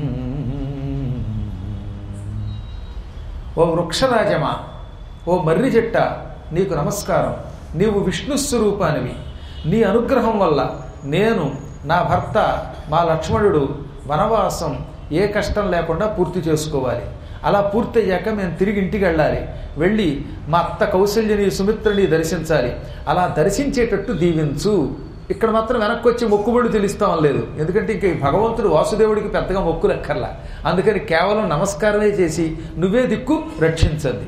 ఓ వృక్షరాజమా, ఓ మర్రి చెట్ట, నీకు నమస్కారం. నీవు విష్ణు స్వరూపానివి. నీ అనుగ్రహం వల్ల నేను, నా భర్త, మా లక్ష్మణుడు వనవాసం ఏ కష్టం లేకుండా పూర్తి చేసుకోవాలి. అలా పూర్తయ్యాక మేము తిరిగి ఇంటికి వెళ్ళాలి. వెళ్ళి మా అత్త కౌశల్యని, సుమిత్రని దర్శించాలి. అలా దర్శించేటట్టు దీవించు. ఇక్కడ మాత్రం వెనక్కి వచ్చి మొక్కుబడి తెలుస్తాం లేదు, ఎందుకంటే ఇంక భగవంతుడు వాసుదేవుడికి పెద్దగా మొక్కులు ఎక్కర్లా. అందుకని కేవలం నమస్కారమే చేసి నువ్వే దిక్కు రక్షించండి.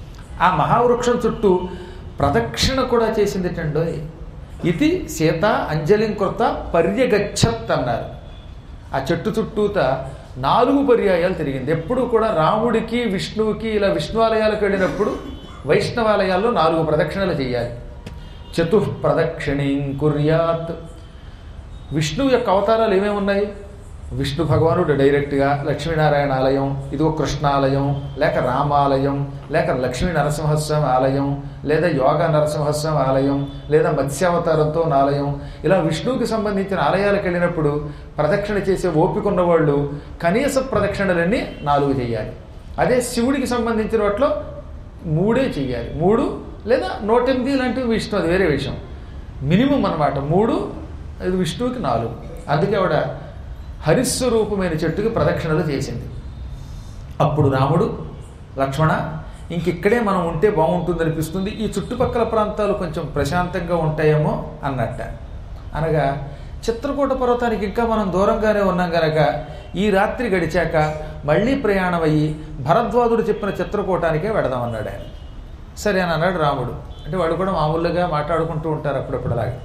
ఆ మహావృక్షం చుట్టూ ప్రదక్షిణ కూడా చేసిందిటండోయ్. ఇది సీత అంజలిం కృత పర్యగచ్చత్ అన్నారు. ఆ చెట్టు చుట్టూత నాలుగు పర్యాయాలు తిరిగింది. ఎప్పుడు కూడా రాముడికి విష్ణువుకి ఇలా విష్ణువాలయాలకు వెళ్ళినప్పుడు వైష్ణవాలయాల్లో నాలుగు ప్రదక్షిణలు చేయాలి. చతుః ప్రదక్షిణీం కుర్యాత్. విష్ణువు యొక్క అవతారాలు ఏమేమి ఉన్నాయి? విష్ణు భగవానుడు డైరెక్ట్గా లక్ష్మీనారాయణ ఆలయం, ఇదిగో కృష్ణాలయం, లేక రామాలయం, లేక లక్ష్మీ నరసింహస్వామి ఆలయం, లేదా యోగా నరసింహస్వామి ఆలయం, లేదా మత్స్యావతారంతో ఆలయం. ఇలా విష్ణువుకి సంబంధించిన ఆలయాలకు వెళ్ళినప్పుడు ప్రదక్షిణ చేసే ఓపిక ఉన్నవాళ్ళు కనీస ప్రదక్షిణలన్నీ నాలుగు చేయాలి. అదే శివుడికి సంబంధించిన వాటిలో మూడే చెయ్యాలి. మూడు లేదా నూట ఎనిమిది లాంటివి విష్ణు, అది వేరే విషయం. మినిమం అన్నమాట మూడు, ఇది విష్ణువుకి నాలుగు. అందుకే ఆవిడ హరిస్వరూపమైన చెట్టుకి ప్రదక్షిణలు చేసింది. అప్పుడు రాముడు, లక్ష్మణ, ఇంకిక్కడే మనం ఉంటే బాగుంటుంది అనిపిస్తుంది, ఈ చుట్టుపక్కల ప్రాంతాలు కొంచెం ప్రశాంతంగా ఉంటాయేమో అన్నట్ట. అనగా చిత్రకూట పర్వతానికి ఇంకా మనం దూరంగానే ఉన్నాం కనుక ఈ రాత్రి గడిచాక మళ్ళీ ప్రయాణం అయ్యి భరద్వాజుడు చెప్పిన చిత్రకూటానికే వెడదామన్నాడు ఆయన. సరే అని అన్నాడు రాముడు. అంటే వాడు కూడా మామూలుగా మాట్లాడుకుంటూ ఉంటారు అప్పుడప్పుడులాగా.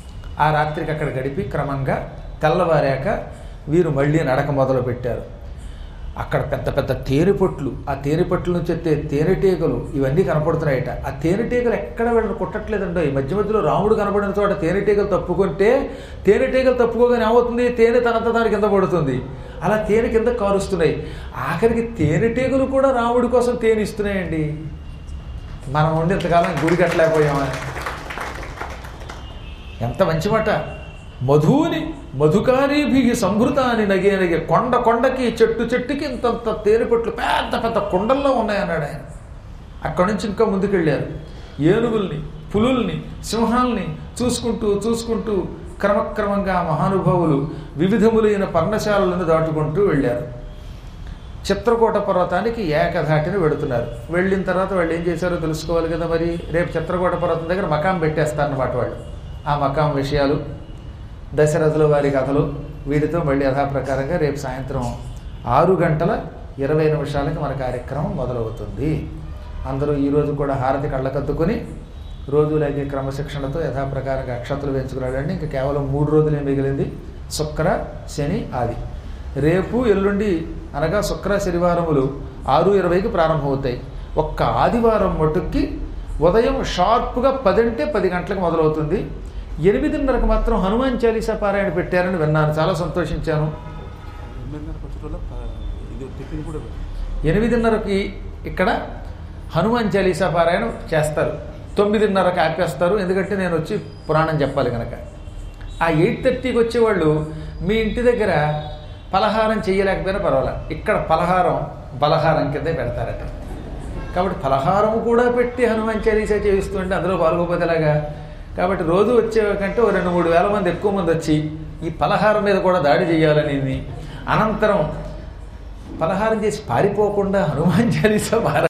ఆ రాత్రికి అక్కడ గడిపి క్రమంగా తెల్లవారాక వీరు మళ్ళీ నడక మొదలు పెట్టారు. అక్కడ పెద్ద పెద్ద తేనెపొట్లు, ఆ తేనెపొట్ల నుంచి వచ్చే తేనెటీగలు ఇవన్నీ కనపడుతున్నాయట. ఆ తేనెటీగలు ఎక్కడ వెళ్ళని కుట్టట్లేదండో. ఈ మధ్య మధ్యలో రాముడు కనపడిన చోట తేనెటీగలు తప్పుకుంటే తేనెటీగలు తప్పుకోగానే ఏమవుతుంది? తేనె తనంత దాని కింద పడుతుంది. అలా తేనె కింద కారుస్తున్నాయి. ఆఖరికి తేనెటీగలు కూడా రాముడి కోసం తేనె ఇస్తున్నాయండి. మనం ఉండి ఇంతకాలం గుడి కట్టలేకపోయామని. ఎంత మంచి మాట. మధుని మధుకారీభి సంభృతాన్ని నగే నగే. కొండ కొండకి, చెట్టు చెట్టుకి ఇంతంత తేనెపట్లు పెద్ద పెద్ద కొండల్లో ఉన్నాయన్నాడు ఆయన. అక్కడి నుంచి ఇంకా ముందుకెళ్ళారు. ఏనుగుల్ని, పులుల్ని, సింహాల్ని చూసుకుంటూ చూసుకుంటూ క్రమక్రమంగా మహానుభావులు వివిధములైన పర్ణశాలలను దాటుకుంటూ వెళ్ళారు. చిత్రకూట పర్వతానికి ఏకధాటిని వెడుతున్నారు. వెళ్ళిన తర్వాత వాళ్ళు ఏం చేశారో తెలుసుకోవాలి కదా. మరి రేపు చిత్రకూట పర్వతం దగ్గర మకాం పెట్టేస్తారన్నమాట వాళ్ళు. ఆ మకాం విషయాలు, దశరథుల వారి కథలు, వీటితో మళ్ళీ యథాప్రకారంగా రేపు సాయంత్రం ఆరు గంటల ఇరవై నిమిషాలకి మన కార్యక్రమం మొదలవుతుంది. అందరూ ఈరోజు కూడా హారతి కళ్ళకద్దుకొని రోజులాగే క్రమశిక్షణతో యథాప్రకారంగా అక్షతలు వేయించుకురాడండి. ఇంకా కేవలం మూడు రోజులే మిగిలింది. శుక్ర, శని, ఆది. రేపు ఎల్లుండి అనగా శుక్ర శనివారములు ఆరు ఇరవైకి ప్రారంభమవుతాయి. ఒక్క ఆదివారం మటుక్కి ఉదయం షార్ప్గా పదంటే పది గంటలకు మొదలవుతుంది. ఎనిమిదిన్నరకు మాత్రం హనుమాన్ చాలీసా పారాయణ పెట్టారని విన్నాను, చాలా సంతోషించాను. ఎనిమిదిన్నరకి ఇక్కడ హనుమాన్ చాలీసా పారాయణ చేస్తారు. తొమ్మిదిన్నరకు ఆపేస్తారు, ఎందుకంటే నేను వచ్చి పురాణం చెప్పాలి కనుక. ఆ ఎయిట్ థర్టీకి వచ్చేవాళ్ళు మీ ఇంటి దగ్గర పలహారం చేయలేకపోయినా పర్వాలే, ఇక్కడ పలహారం బలహారం కిందే పెడతారట. కాబట్టి పలహారం కూడా పెట్టి హనుమాన్ చాలీసా చేయిస్తుంటే అందులో పాల్గొపోతేలాగా. కాబట్టి రోజు వచ్చే కంటే ఓ రెండు మూడు వేల మంది ఎక్కువ మంది వచ్చి ఈ పలహారం మీద కూడా దాడి చేయాలని, అనంతరం పలహారం చేసి పారిపోకుండా హనుమాన్ చాలీసా